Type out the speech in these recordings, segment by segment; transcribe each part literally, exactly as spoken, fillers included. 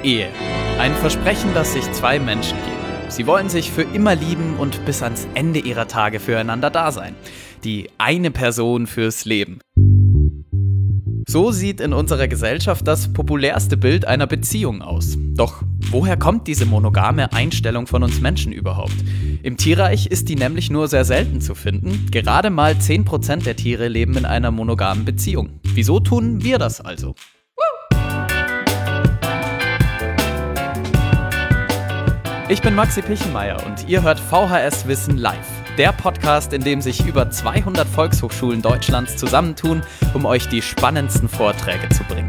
Ehe. Ein Versprechen, das sich zwei Menschen geben. Sie wollen sich für immer lieben und bis ans Ende ihrer Tage füreinander da sein. Die eine Person fürs Leben. So sieht in unserer Gesellschaft das populärste Bild einer Beziehung aus. Doch woher kommt diese monogame Einstellung von uns Menschen überhaupt? Im Tierreich ist die nämlich nur sehr selten zu finden. Gerade mal zehn Prozent der Tiere leben in einer monogamen Beziehung. Wieso tun wir das also? Ich bin Maxi Pichenmeier und ihr hört V H S Wissen live. Der Podcast, in dem sich über zweihundert Volkshochschulen Deutschlands zusammentun, um euch die spannendsten Vorträge zu bringen.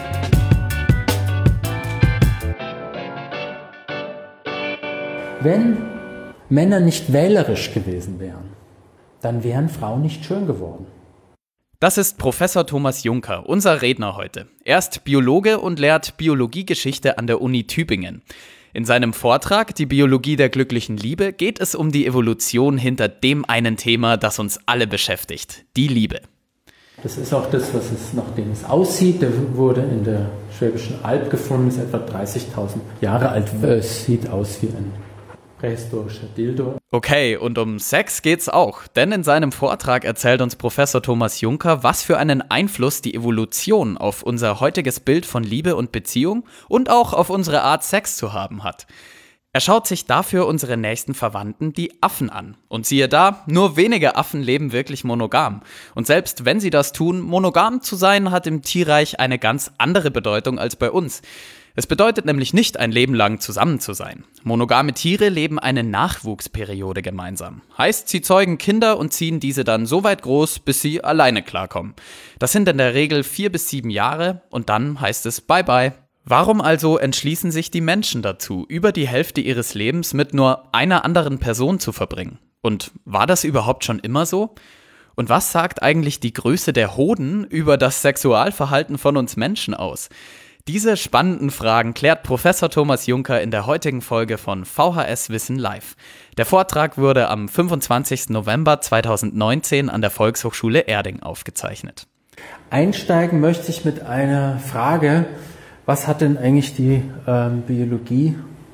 Wenn Männer nicht wählerisch gewesen wären, dann wären Frauen nicht schön geworden. Das ist Professor Thomas Junker, unser Redner heute. Er ist Biologe und lehrt Biologiegeschichte an der Uni Tübingen. In seinem Vortrag »Die Biologie der glücklichen Liebe« geht es um die Evolution hinter dem einen Thema, das uns alle beschäftigt, die Liebe. Das ist auch das, was es, nachdem es aussieht. Der wurde in der Schwäbischen Alb gefunden, ist etwa dreißigtausend Jahre alt. Es sieht aus wie ein prähistorischer Dildo. Okay, und um Sex geht's auch, denn in seinem Vortrag erzählt uns Professor Thomas Junker, was für einen Einfluss die Evolution auf unser heutiges Bild von Liebe und Beziehung und auch auf unsere Art Sex zu haben hat. Er schaut sich dafür unsere nächsten Verwandten, die Affen, an. Und siehe da, nur wenige Affen leben wirklich monogam. Und selbst wenn sie das tun, monogam zu sein hat im Tierreich eine ganz andere Bedeutung als bei uns. Es bedeutet nämlich nicht, ein Leben lang zusammen zu sein. Monogame Tiere leben eine Nachwuchsperiode gemeinsam. Heißt, sie zeugen Kinder und ziehen diese dann so weit groß, bis sie alleine klarkommen. Das sind in der Regel vier bis sieben Jahre und dann heißt es Bye-bye. Warum also entschließen sich die Menschen dazu, über die Hälfte ihres Lebens mit nur einer anderen Person zu verbringen? Und war das überhaupt schon immer so? Und was sagt eigentlich die Größe der Hoden über das Sexualverhalten von uns Menschen aus? Diese spannenden Fragen klärt Professor Thomas Junker in der heutigen Folge von V H S Wissen live. Der Vortrag wurde am fünfundzwanzigsten November zweitausendneunzehn an der Volkshochschule Erding aufgezeichnet. Einsteigen möchte ich mit einer Frage: Was hat denn eigentlich die ähm, Biologie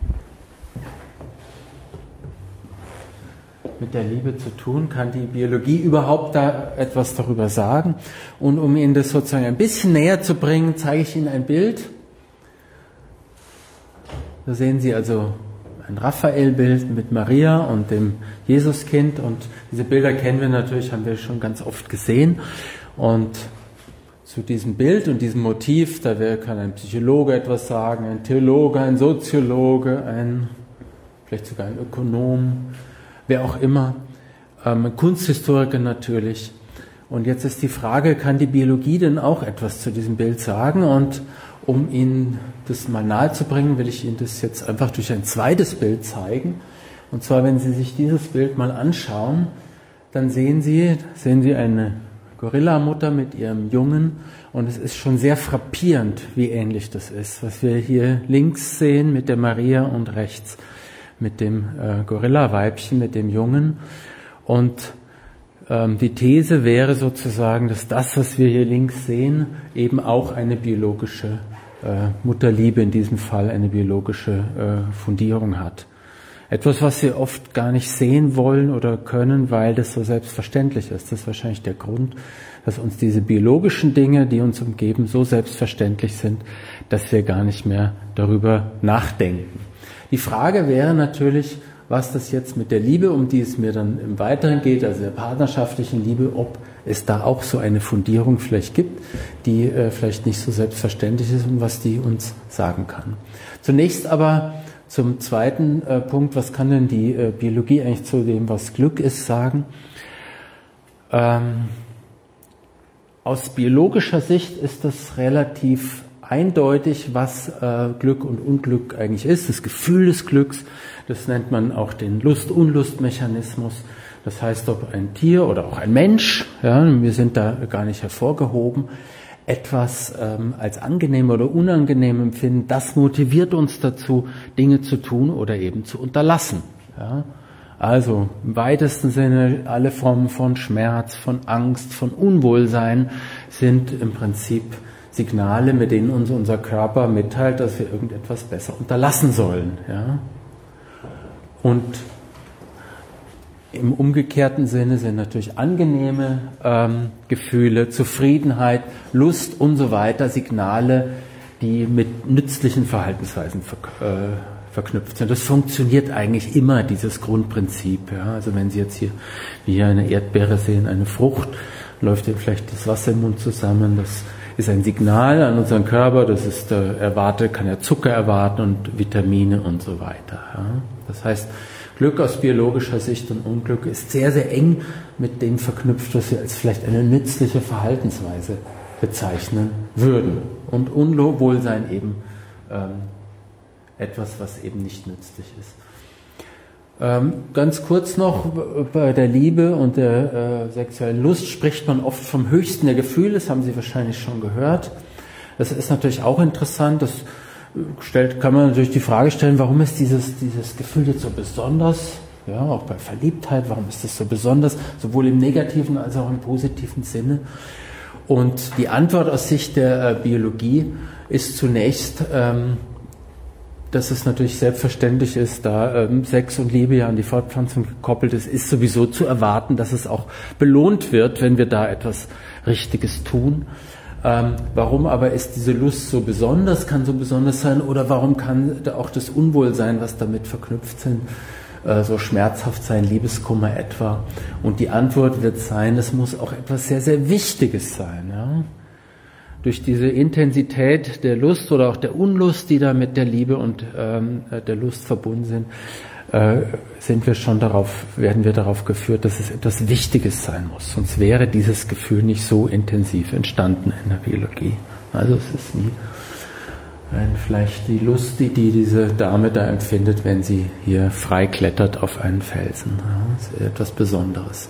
mit der Liebe zu tun? Kann die Biologie überhaupt da etwas darüber sagen? Und um Ihnen das sozusagen ein bisschen näher zu bringen, zeige ich Ihnen ein Bild. Da sehen Sie also ein Raphael-Bild mit Maria und dem Jesuskind. Und diese Bilder kennen wir natürlich, haben wir schon ganz oft gesehen. Und zu diesem Bild und diesem Motiv, da kann ein Psychologe etwas sagen, ein Theologe, ein Soziologe, ein, vielleicht sogar ein Ökonom, wer auch immer, ähm, Kunsthistoriker natürlich. Und jetzt ist die Frage, kann die Biologie denn auch etwas zu diesem Bild sagen? Und um Ihnen das mal nahe zu bringen, will ich Ihnen das jetzt einfach durch ein zweites Bild zeigen. Und zwar, wenn Sie sich dieses Bild mal anschauen, dann sehen Sie, sehen Sie eine Gorillamutter mit ihrem Jungen. Und es ist schon sehr frappierend, wie ähnlich das ist, was wir hier links sehen mit der Maria und rechts mit dem äh, Gorilla-Weibchen, mit dem Jungen. Und ähm, die These wäre sozusagen, dass das, was wir hier links sehen, eben auch eine biologische äh, Mutterliebe, in diesem Fall eine biologische äh, Fundierung hat. Etwas, was wir oft gar nicht sehen wollen oder können, weil das so selbstverständlich ist. Das ist wahrscheinlich der Grund, dass uns diese biologischen Dinge, die uns umgeben, so selbstverständlich sind, dass wir gar nicht mehr darüber nachdenken. Die Frage wäre natürlich, was das jetzt mit der Liebe, um die es mir dann im Weiteren geht, also der partnerschaftlichen Liebe, ob es da auch so eine Fundierung vielleicht gibt, die äh, vielleicht nicht so selbstverständlich ist und was die uns sagen kann. Zunächst aber zum zweiten äh, Punkt, was kann denn die äh, Biologie eigentlich zu dem, was Glück ist, sagen? Ähm, aus biologischer Sicht ist das relativ eindeutig, was äh, Glück und Unglück eigentlich ist. Das Gefühl des Glücks, das nennt man auch den Lust-Unlust-Mechanismus. Das heißt, ob ein Tier oder auch ein Mensch, ja, wir sind da gar nicht hervorgehoben, etwas ähm, als angenehm oder unangenehm empfinden, das motiviert uns dazu, Dinge zu tun oder eben zu unterlassen. Ja. Also im weitesten Sinne alle Formen von Schmerz, von Angst, von Unwohlsein sind im Prinzip Signale, mit denen uns unser Körper mitteilt, dass wir irgendetwas besser unterlassen sollen. Ja? Und im umgekehrten Sinne sind natürlich angenehme ähm, Gefühle, Zufriedenheit, Lust und so weiter Signale, die mit nützlichen Verhaltensweisen ver äh, verknüpft sind. Das funktioniert eigentlich immer, dieses Grundprinzip. Ja? Also wenn Sie jetzt hier, wie hier eine Erdbeere sehen, eine Frucht, läuft Ihnen vielleicht das Wasser im Mund zusammen, das ist ein Signal an unseren Körper, das ist, äh, erwartet, kann er Zucker erwarten und Vitamine und so weiter. Ja? Das heißt, Glück aus biologischer Sicht und Unglück ist sehr, sehr eng mit dem verknüpft, was wir als vielleicht eine nützliche Verhaltensweise bezeichnen würden. Und Unwohlsein eben ähm, etwas, was eben nicht nützlich ist. Ähm, ganz kurz noch, bei der Liebe und der äh, sexuellen Lust spricht man oft vom höchsten der Gefühle, das haben Sie wahrscheinlich schon gehört. Das ist natürlich auch interessant, das stellt, kann man natürlich die Frage stellen, warum ist dieses, dieses Gefühl jetzt so besonders, ja, auch bei Verliebtheit, warum ist das so besonders, sowohl im negativen als auch im positiven Sinne? Und die Antwort aus Sicht der äh, Biologie ist zunächst, ähm, dass es natürlich selbstverständlich ist, da ähm, Sex und Liebe ja an die Fortpflanzung gekoppelt ist, ist sowieso zu erwarten, dass es auch belohnt wird, wenn wir da etwas Richtiges tun. Ähm, warum aber ist diese Lust so besonders, kann so besonders sein, oder warum kann da auch das Unwohlsein, was damit verknüpft sind, äh, so schmerzhaft sein, Liebeskummer etwa? Und die Antwort wird sein, es muss auch etwas sehr, sehr Wichtiges sein. Ja? Durch diese Intensität der Lust oder auch der Unlust, die da mit der Liebe und ähm, der Lust verbunden sind, äh, sind wir schon darauf, werden wir darauf geführt, dass es etwas Wichtiges sein muss. Sonst wäre dieses Gefühl nicht so intensiv entstanden in der Biologie. Also es ist nie ein, vielleicht die Lust, die, die diese Dame da empfindet, wenn sie hier frei klettert auf einen Felsen. Ja, das ist etwas Besonderes.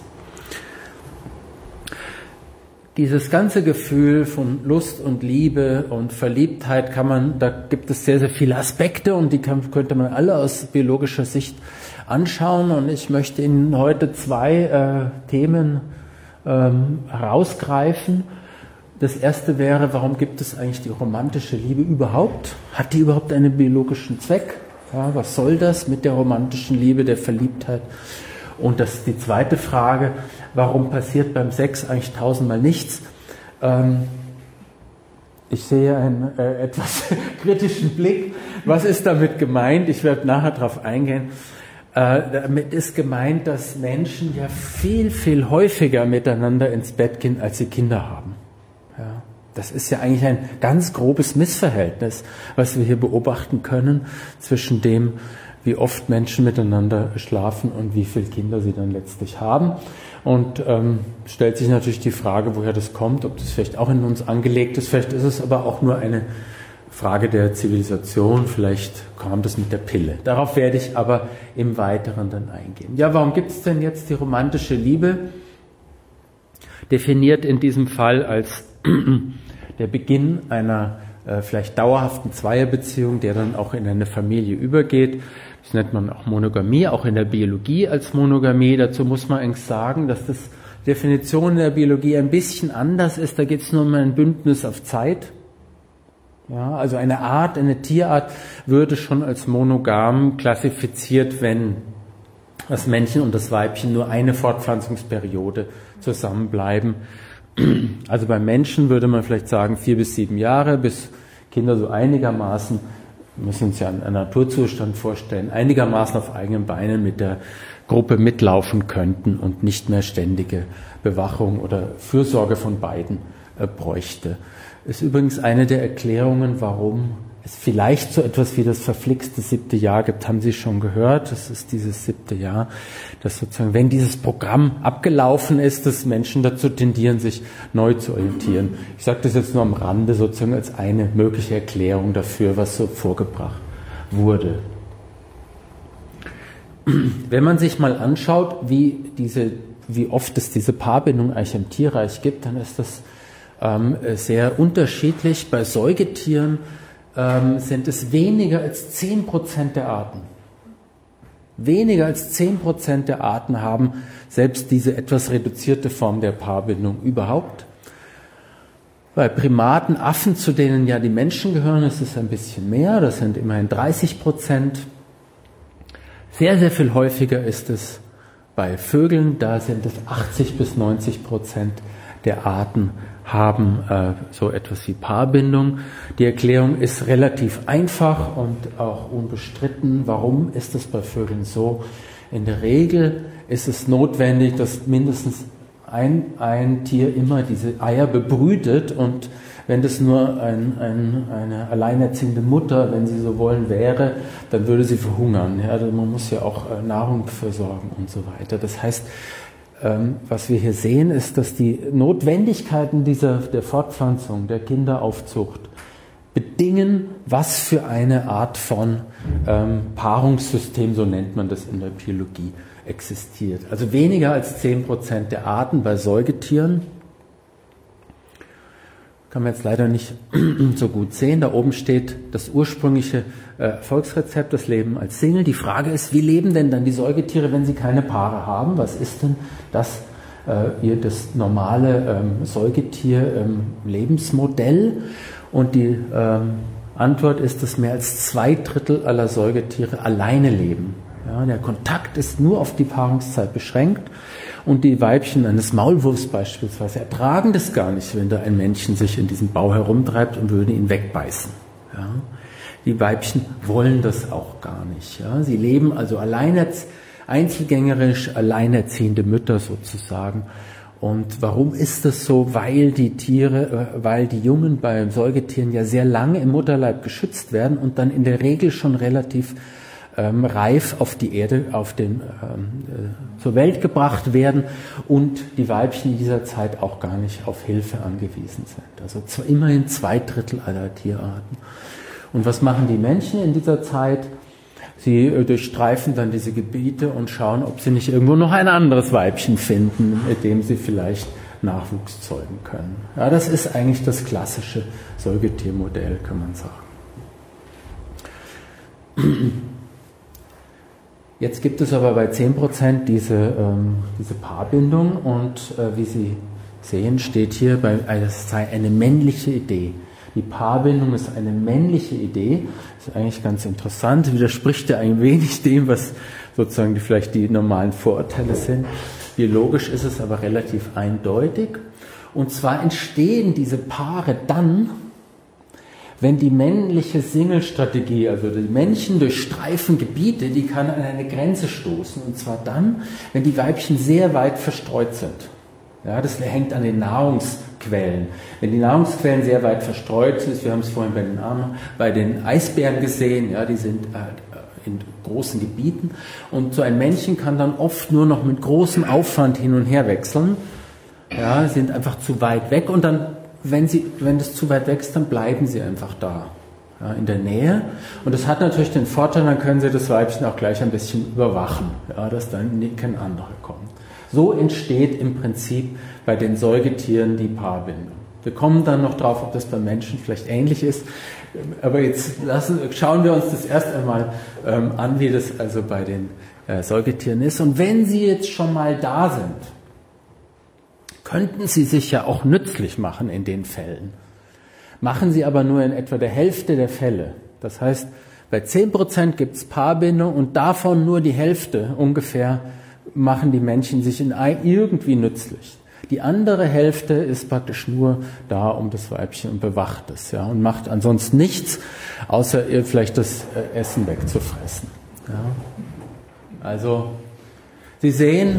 Dieses ganze Gefühl von Lust und Liebe und Verliebtheit kann man, da gibt es sehr, sehr viele Aspekte und die kann, könnte man alle aus biologischer Sicht anschauen. Und ich möchte Ihnen heute zwei äh, Themen ähm, herausgreifen. Das erste wäre, warum gibt es eigentlich die romantische Liebe überhaupt? Hat die überhaupt einen biologischen Zweck? Ja, was soll das mit der romantischen Liebe, der Verliebtheit? Und das ist die zweite Frage, warum passiert beim Sex eigentlich tausendmal nichts? Ähm, ich sehe einen äh, etwas kritischen Blick. Was ist damit gemeint? Ich werde nachher darauf eingehen. Äh, damit ist gemeint, dass Menschen ja viel, viel häufiger miteinander ins Bett gehen, als sie Kinder haben. Ja, das ist ja eigentlich ein ganz grobes Missverhältnis, was wir hier beobachten können zwischen dem, wie oft Menschen miteinander schlafen und wie viele Kinder sie dann letztlich haben. Und ähm, stellt sich natürlich die Frage, woher das kommt, ob das vielleicht auch in uns angelegt ist. Vielleicht ist es aber auch nur eine Frage der Zivilisation. Vielleicht kam das mit der Pille. Darauf werde ich aber im Weiteren dann eingehen. Ja, warum gibt es denn jetzt die romantische Liebe? Definiert in diesem Fall als der Beginn einer äh, vielleicht dauerhaften Zweierbeziehung, der dann auch in eine Familie übergeht. Das nennt man auch Monogamie, auch in der Biologie als Monogamie. Dazu muss man eigentlich sagen, dass das Definition in der Biologie ein bisschen anders ist. Da geht es nur um ein Bündnis auf Zeit. Ja, also eine Art, eine Tierart würde schon als monogam klassifiziert, wenn das Männchen und das Weibchen nur eine Fortpflanzungsperiode zusammenbleiben. Also beim Menschen würde man vielleicht sagen vier bis sieben Jahre, bis Kinder so einigermaßen, wir müssen uns ja einen Naturzustand vorstellen, einigermaßen auf eigenen Beinen mit der Gruppe mitlaufen könnten und nicht mehr ständige Bewachung oder Fürsorge von beiden äh, bräuchte. Ist übrigens eine der Erklärungen, warum es vielleicht so etwas wie das verflixte siebte Jahr gibt, haben Sie schon gehört. Das ist dieses siebte Jahr, dass sozusagen, wenn dieses Programm abgelaufen ist, dass Menschen dazu tendieren, sich neu zu orientieren. Ich sage das jetzt nur am Rande sozusagen als eine mögliche Erklärung dafür, was so vorgebracht wurde. Wenn man sich mal anschaut, wie diese, wie oft es diese Paarbindung eigentlich im Tierreich gibt, dann ist das ähm, sehr unterschiedlich. Bei Säugetieren ähm, sind es weniger als zehn Prozent der Arten. Weniger als zehn Prozent der Arten haben selbst diese etwas reduzierte Form der Paarbindung überhaupt. Bei Primaten, Affen, zu denen ja die Menschen gehören, ist es ein bisschen mehr, das sind immerhin dreißig Prozent. Sehr, sehr viel häufiger ist es bei Vögeln, da sind es achtzig bis neunzig Prozent der Arten haben äh, so etwas wie Paarbindung. Die Erklärung ist relativ einfach und auch unbestritten. Warum ist es bei Vögeln so? In der Regel ist es notwendig, dass mindestens ein, ein Tier immer diese Eier bebrütet, und wenn das nur ein, ein, eine alleinerziehende Mutter, wenn sie so wollen, wäre, dann würde sie verhungern. Ja, also man muss ja auch äh, Nahrung versorgen und so weiter. Das heißt, ähm, was wir hier sehen, ist, dass die Notwendigkeiten dieser, der Fortpflanzung, der Kinderaufzucht bedingen, was für eine Art von ähm, Paarungssystem, so nennt man das in der Biologie, existiert. Also weniger als zehn Prozent der Arten bei Säugetieren. Kann man jetzt leider nicht so gut sehen. Da oben steht das ursprüngliche äh, Erfolgsrezept, das Leben als Single. Die Frage ist, wie leben denn dann die Säugetiere, wenn sie keine Paare haben? Was ist denn das, äh, ihr, das normale ähm, Säugetier-Lebensmodell? Ähm, Und die ähm, Antwort ist, dass mehr als zwei Drittel aller Säugetiere alleine leben. Ja, der Kontakt ist nur auf die Paarungszeit beschränkt, und die Weibchen eines Maulwurfs beispielsweise ertragen das gar nicht, wenn da ein Männchen sich in diesem Bau herumtreibt, und würden ihn wegbeißen. Ja, die Weibchen wollen das auch gar nicht. Ja, sie leben also alleinerz- einzelgängerisch, alleinerziehende Mütter sozusagen. Und warum ist das so? Weil die Tiere, weil die Jungen bei Säugetieren ja sehr lange im Mutterleib geschützt werden und dann in der Regel schon relativ ähm, reif auf die Erde, auf den, ähm, äh, zur Welt gebracht werden, und die Weibchen in dieser Zeit auch gar nicht auf Hilfe angewiesen sind. Also zwar immerhin zwei Drittel aller Tierarten. Und was machen die Männchen in dieser Zeit? Sie äh, durchstreifen dann diese Gebiete und schauen, ob sie nicht irgendwo noch ein anderes Weibchen finden, mit dem sie vielleicht Nachwuchs zeugen können. Ja, das ist eigentlich das klassische Säugetiermodell, kann man sagen. Jetzt gibt es aber bei zehn Prozent diese, ähm, diese Paarbindung, und äh, wie Sie sehen, steht hier, bei, es sei eine männliche Idee. Die Paarbindung ist eine männliche Idee. Das ist eigentlich ganz interessant, widerspricht ja ein wenig dem, was sozusagen die, vielleicht die normalen Vorurteile sind. Biologisch ist es aber relativ eindeutig. Und zwar entstehen diese Paare dann, wenn die männliche Single-Strategie, also die Männchen durchstreifen Gebiete, die kann an eine Grenze stoßen. Und zwar dann, wenn die Weibchen sehr weit verstreut sind. Ja, das hängt an den Nahrungsquellen. Wenn die Nahrungsquellen sehr weit verstreut sind, wir haben es vorhin bei den, bei den Eisbären gesehen, ja, die sind äh, in großen Gebieten, und so ein Männchen kann dann oft nur noch mit großem Aufwand hin und her wechseln. Ja, sind einfach zu weit weg, und dann, wenn sie, wenn das zu weit weg ist, dann bleiben sie einfach da, ja, in der Nähe. Und das hat natürlich den Vorteil, dann können sie das Weibchen auch gleich ein bisschen überwachen, ja, dass dann kein anderer kommt. So entsteht im Prinzip bei den Säugetieren die Paarbindung. Wir kommen dann noch drauf, ob das beim Menschen vielleicht ähnlich ist. Aber jetzt lassen, schauen wir uns das erst einmal ähm, an, wie das also bei den äh, Säugetieren ist. Und wenn sie jetzt schon mal da sind, könnten sie sich ja auch nützlich machen in den Fällen. Machen sie aber nur in etwa der Hälfte der Fälle. Das heißt, bei zehn Prozent gibt es Paarbindung, und davon nur die Hälfte ungefähr machen die Männchen sich in irgendwie nützlich. Die andere Hälfte ist praktisch nur da um das Weibchen und bewacht es, ja, und macht ansonsten nichts, außer ihr vielleicht das Essen wegzufressen. Ja. Also, Sie sehen,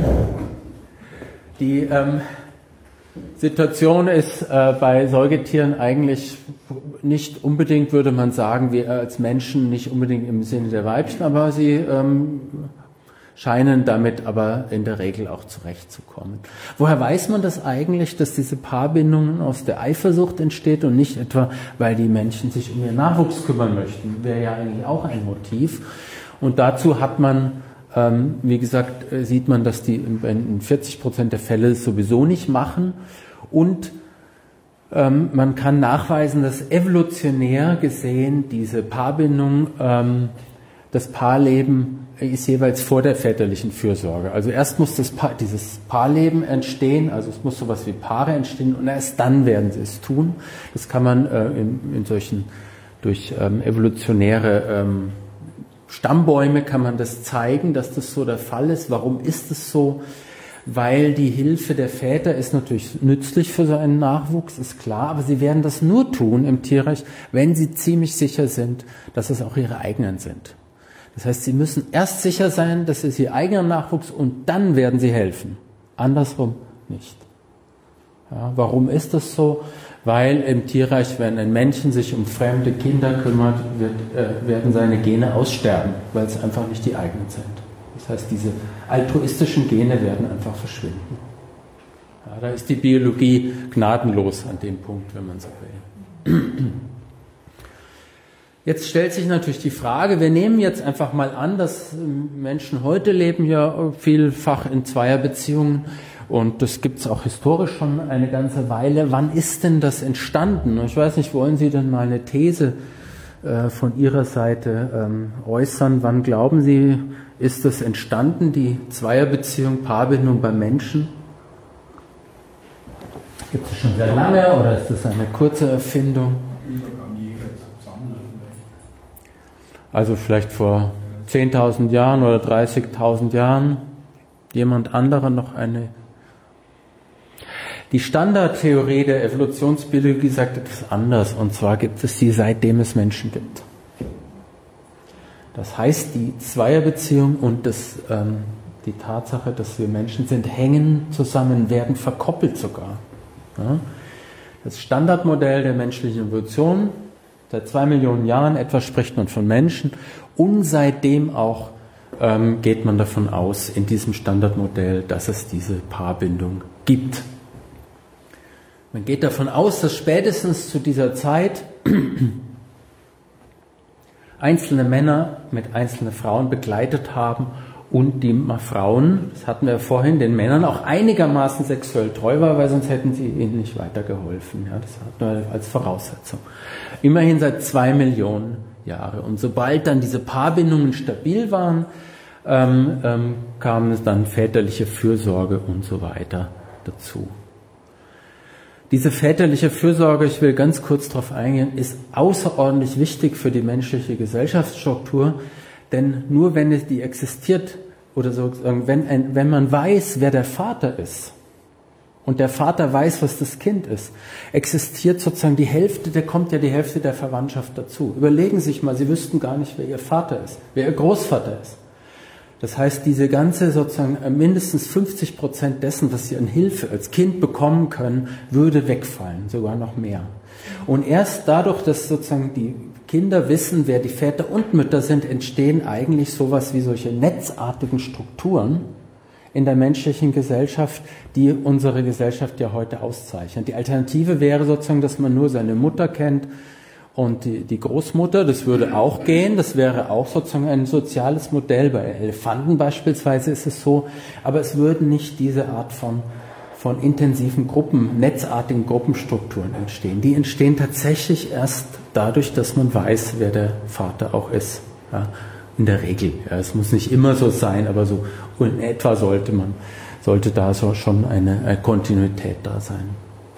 die ähm, Situation ist äh, bei Säugetieren eigentlich nicht unbedingt, würde man sagen, wir als Menschen nicht unbedingt im Sinne der Weibchen, aber sie ähm, scheinen damit aber in der Regel auch zurechtzukommen. Woher weiß man das eigentlich, dass diese Paarbindung aus der Eifersucht entsteht und nicht etwa, weil die Männchen sich um ihren Nachwuchs kümmern möchten? Wäre ja eigentlich auch ein Motiv. Und dazu hat man, ähm, wie gesagt, sieht man, dass die in vierzig Prozent der Fälle es sowieso nicht machen. Und ähm, man kann nachweisen, dass evolutionär gesehen diese Paarbindung, ähm, das Paarleben ist jeweils vor der väterlichen Fürsorge. Also erst muss das pa- dieses Paarleben entstehen, also es muss sowas wie Paare entstehen und erst dann werden sie es tun. Das kann man äh, in, in solchen, durch ähm, evolutionäre ähm, Stammbäume kann man das zeigen, dass das so der Fall ist. Warum ist es so? Weil die Hilfe der Väter ist natürlich nützlich für so einen Nachwuchs, ist klar, aber sie werden das nur tun im Tierreich, wenn sie ziemlich sicher sind, dass es auch ihre eigenen sind. Das heißt, sie müssen erst sicher sein, dass es ihr eigener Nachwuchs und dann werden sie helfen. Andersrum nicht. Ja, warum ist das so? Weil im Tierreich, wenn ein Männchen sich um fremde Kinder kümmert, wird, äh, werden seine Gene aussterben, weil es einfach nicht die eigenen sind. Das heißt, diese altruistischen Gene werden einfach verschwinden. Ja, da ist die Biologie gnadenlos an dem Punkt, wenn man so will. Jetzt stellt sich natürlich die Frage, wir nehmen jetzt einfach mal an, dass Menschen heute leben ja vielfach in Zweierbeziehungen und das gibt es auch historisch schon eine ganze Weile. Wann ist denn das entstanden? Ich weiß nicht, wollen Sie denn mal eine These äh, von Ihrer Seite ähm, äußern? Wann glauben Sie, ist das entstanden, die Zweierbeziehung, Paarbindung beim Menschen? Gibt es schon sehr lange oder ist das eine kurze Erfindung? Also vielleicht vor zehntausend Jahren oder dreißigtausend Jahren. Jemand anderer noch eine. Die Standardtheorie der Evolutionsbiologie sagt etwas anders. Und zwar gibt es sie, seitdem es Menschen gibt. Das heißt, die Zweierbeziehung und das, ähm, die Tatsache, dass wir Menschen sind, hängen zusammen, werden verkoppelt sogar. Ja? Das Standardmodell der menschlichen Evolution, seit zwei Millionen Jahren etwa spricht man von Menschen und seitdem auch ähm, geht man davon aus, in diesem Standardmodell, dass es diese Paarbindung gibt. Man geht davon aus, dass spätestens zu dieser Zeit einzelne Männer mit einzelnen Frauen begleitet haben und die Frauen, das hatten wir vorhin, den Männern auch einigermaßen sexuell treu war, weil sonst hätten sie ihnen nicht weitergeholfen. Ja, das hatten wir als Voraussetzung. Immerhin seit zwei Millionen Jahre. Und sobald dann diese Paarbindungen stabil waren, ähm, ähm, kam es dann väterliche Fürsorge und so weiter dazu. Diese väterliche Fürsorge, ich will ganz kurz darauf eingehen, ist außerordentlich wichtig für die menschliche Gesellschaftsstruktur, denn nur wenn es die existiert, oder sozusagen, wenn, ein, wenn man weiß, wer der Vater ist, und der Vater weiß, was das Kind ist, existiert sozusagen die Hälfte, da kommt ja die Hälfte der Verwandtschaft dazu. Überlegen Sie sich mal, Sie wüssten gar nicht, wer Ihr Vater ist, wer Ihr Großvater ist. Das heißt, diese ganze sozusagen mindestens fünfzig Prozent dessen, was Sie an Hilfe als Kind bekommen können, würde wegfallen, sogar noch mehr. Und erst dadurch, dass sozusagen die Kinder wissen, wer die Väter und Mütter sind, entstehen eigentlich sowas wie solche netzartigen Strukturen in der menschlichen Gesellschaft, die unsere Gesellschaft ja heute auszeichnen. Die Alternative wäre sozusagen, dass man nur seine Mutter kennt und die, die Großmutter, das würde auch gehen, das wäre auch sozusagen ein soziales Modell. Bei Elefanten beispielsweise ist es so, aber es würden nicht diese Art von, von intensiven Gruppen, netzartigen Gruppenstrukturen entstehen. Die entstehen tatsächlich erst dadurch, dass man weiß, wer der Vater auch ist. Ja, in der Regel. Ja, es muss nicht immer so sein, aber so in etwa sollte man, sollte da so schon eine, eine Kontinuität da sein.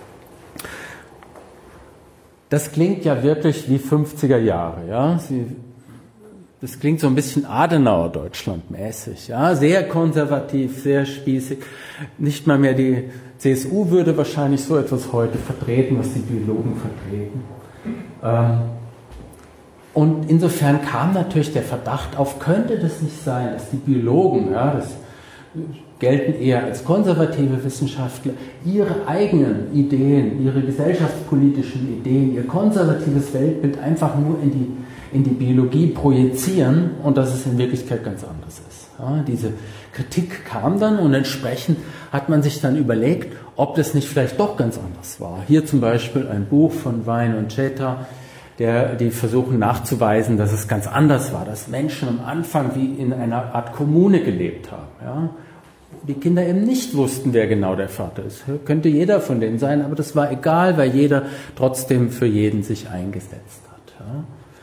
Das klingt ja wirklich wie fünfziger Jahre, ja. Sie, das klingt so ein bisschen Adenauer-Deutschland-mäßig, ja. Sehr konservativ, sehr spießig. Nicht mal mehr die C S U würde wahrscheinlich so etwas heute vertreten, was die Biologen vertreten. Ähm, und insofern kam natürlich der Verdacht auf, könnte das nicht sein, dass die Biologen, ja, das gelten eher als konservative Wissenschaftler, ihre eigenen Ideen, ihre gesellschaftspolitischen Ideen, ihr konservatives Weltbild einfach nur in die, in die Biologie projizieren und dass es in Wirklichkeit ganz anders ist. Ja, diese Kritik kam dann und entsprechend hat man sich dann überlegt, ob das nicht vielleicht doch ganz anders war. Hier zum Beispiel ein Buch von Wein und Cheta, der, die versuchen nachzuweisen, dass es ganz anders war, dass Menschen am Anfang wie in einer Art Kommune gelebt haben. Ja, die Kinder eben nicht wussten, wer genau der Vater ist. Könnte jeder von denen sein, aber das war egal, weil jeder trotzdem für jeden sich eingesetzt hat. Ja.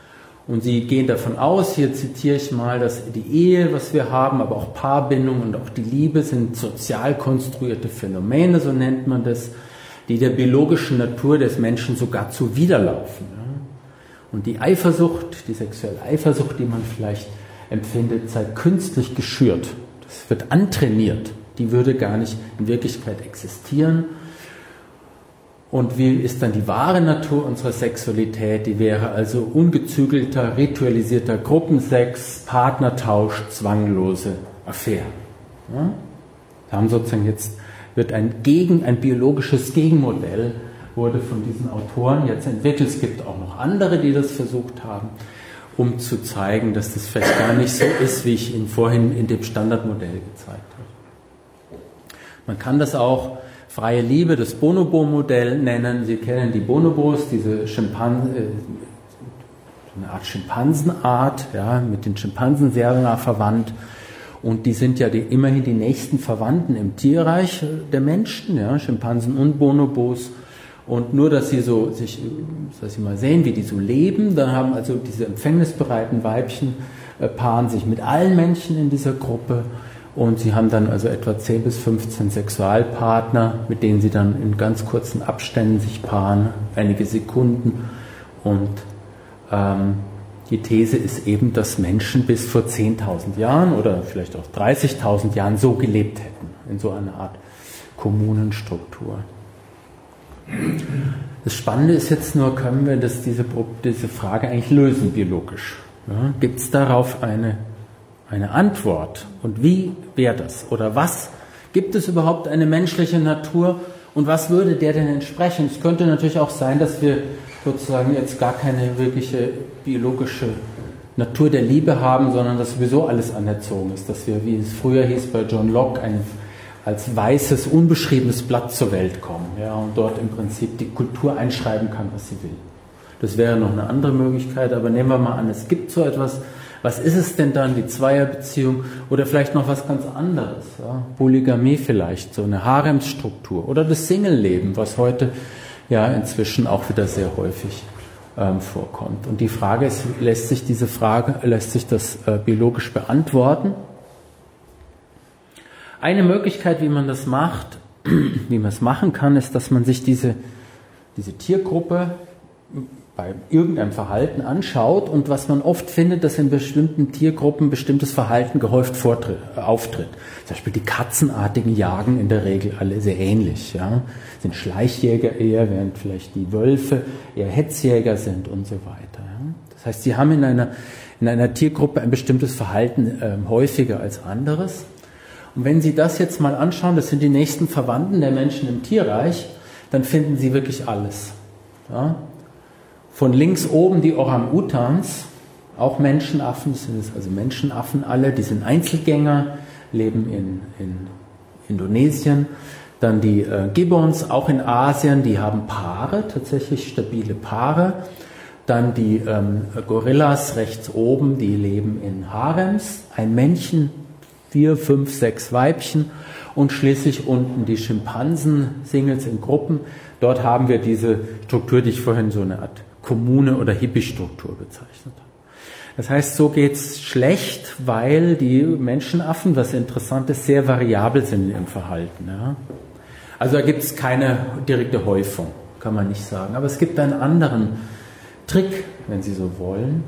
Und sie gehen davon aus, hier zitiere ich mal, dass die Ehe, was wir haben, aber auch Paarbindung und auch die Liebe sind sozial konstruierte Phänomene, so nennt man das, die der biologischen Natur des Menschen sogar zuwiderlaufen. Ja. Und die Eifersucht, die sexuelle Eifersucht, die man vielleicht empfindet, sei künstlich geschürt. Das wird antrainiert. Die würde gar nicht in Wirklichkeit existieren. Und wie ist dann die wahre Natur unserer Sexualität? Die wäre also ungezügelter, ritualisierter Gruppensex, Partnertausch, zwanglose Affäre. Ja? Wir haben sozusagen jetzt, wird ein, Gegen, ein biologisches Gegenmodell wurde von diesen Autoren jetzt entwickelt. Es gibt auch noch andere, die das versucht haben, um zu zeigen, dass das vielleicht gar nicht so ist, wie ich Ihnen vorhin in dem Standardmodell gezeigt habe. Man kann das auch freie Liebe, das Bonobo-Modell nennen. Sie kennen die Bonobos, diese Schimpansen, äh, eine Art Schimpansenart, ja, mit den Schimpansen sehr nah verwandt. Und die sind ja die, immerhin die nächsten Verwandten im Tierreich der Menschen, ja, Schimpansen und Bonobos. Und nur, dass sie so sich, dass sie mal sehen, wie die so leben, da haben also diese empfängnisbereiten Weibchen äh, paaren sich mit allen Menschen in dieser Gruppe. Und sie haben dann also etwa zehn bis fünfzehn Sexualpartner, mit denen sie dann in ganz kurzen Abständen sich paaren, einige Sekunden. Und ähm, die These ist eben, dass Menschen bis vor zehntausend Jahren oder vielleicht auch dreißigtausend Jahren so gelebt hätten, in so einer Art Kommunenstruktur. Das Spannende ist jetzt nur, können wir das, diese, diese Frage eigentlich lösen biologisch? Ja, gibt es darauf eine Eine Antwort. Und wie wäre das? Oder was? Gibt es überhaupt eine menschliche Natur? Und was würde der denn entsprechen? Es könnte natürlich auch sein, dass wir sozusagen jetzt gar keine wirkliche biologische Natur der Liebe haben, sondern dass sowieso alles anerzogen ist. Dass wir, wie es früher hieß bei John Locke, ein, als weißes, unbeschriebenes Blatt zur Welt kommen. Ja, und dort im Prinzip die Kultur einschreiben kann, was sie will. Das wäre noch eine andere Möglichkeit, aber nehmen wir mal an, es gibt so etwas. Was ist es denn dann, die Zweierbeziehung oder vielleicht noch was ganz anderes? Ja? Polygamie vielleicht, so eine Haremsstruktur oder das Single-Leben, was heute ja inzwischen auch wieder sehr häufig ähm, vorkommt. Und die Frage ist, lässt sich diese Frage, lässt sich das äh, biologisch beantworten? Eine Möglichkeit, wie man das macht, wie man es machen kann, ist, dass man sich diese, diese Tiergruppe bei irgendeinem Verhalten anschaut und was man oft findet, dass in bestimmten Tiergruppen bestimmtes Verhalten gehäuft vortritt, äh, auftritt. Zum Beispiel die Katzenartigen jagen in der Regel alle sehr ähnlich. Ja? Sind Schleichjäger eher, während vielleicht die Wölfe eher Hetzjäger sind und so weiter. Ja? Das heißt, sie haben in einer, in einer Tiergruppe ein bestimmtes Verhalten äh, häufiger als anderes. Und wenn Sie das jetzt mal anschauen, das sind die nächsten Verwandten der Menschen im Tierreich, dann finden Sie wirklich alles. Ja? Von links oben die Orang-Utans, auch Menschenaffen, das sind also Menschenaffen alle, die sind Einzelgänger, leben in, in Indonesien. Dann die äh, Gibbons, auch in Asien, die haben Paare, tatsächlich stabile Paare. Dann die ähm, Gorillas rechts oben, die leben in Harems, ein Männchen, vier, fünf, sechs Weibchen. Und schließlich unten die Schimpansen, Singles in Gruppen. Dort haben wir diese Struktur, die ich vorhin so eine Art Kommune oder Hippie-Struktur bezeichnet habe. Das heißt, so geht's schlecht, weil die Menschenaffen, was interessant ist, sehr variabel sind in ihrem Verhalten. Ja. Also da gibt es keine direkte Häufung, kann man nicht sagen. Aber es gibt einen anderen Trick, wenn Sie so wollen.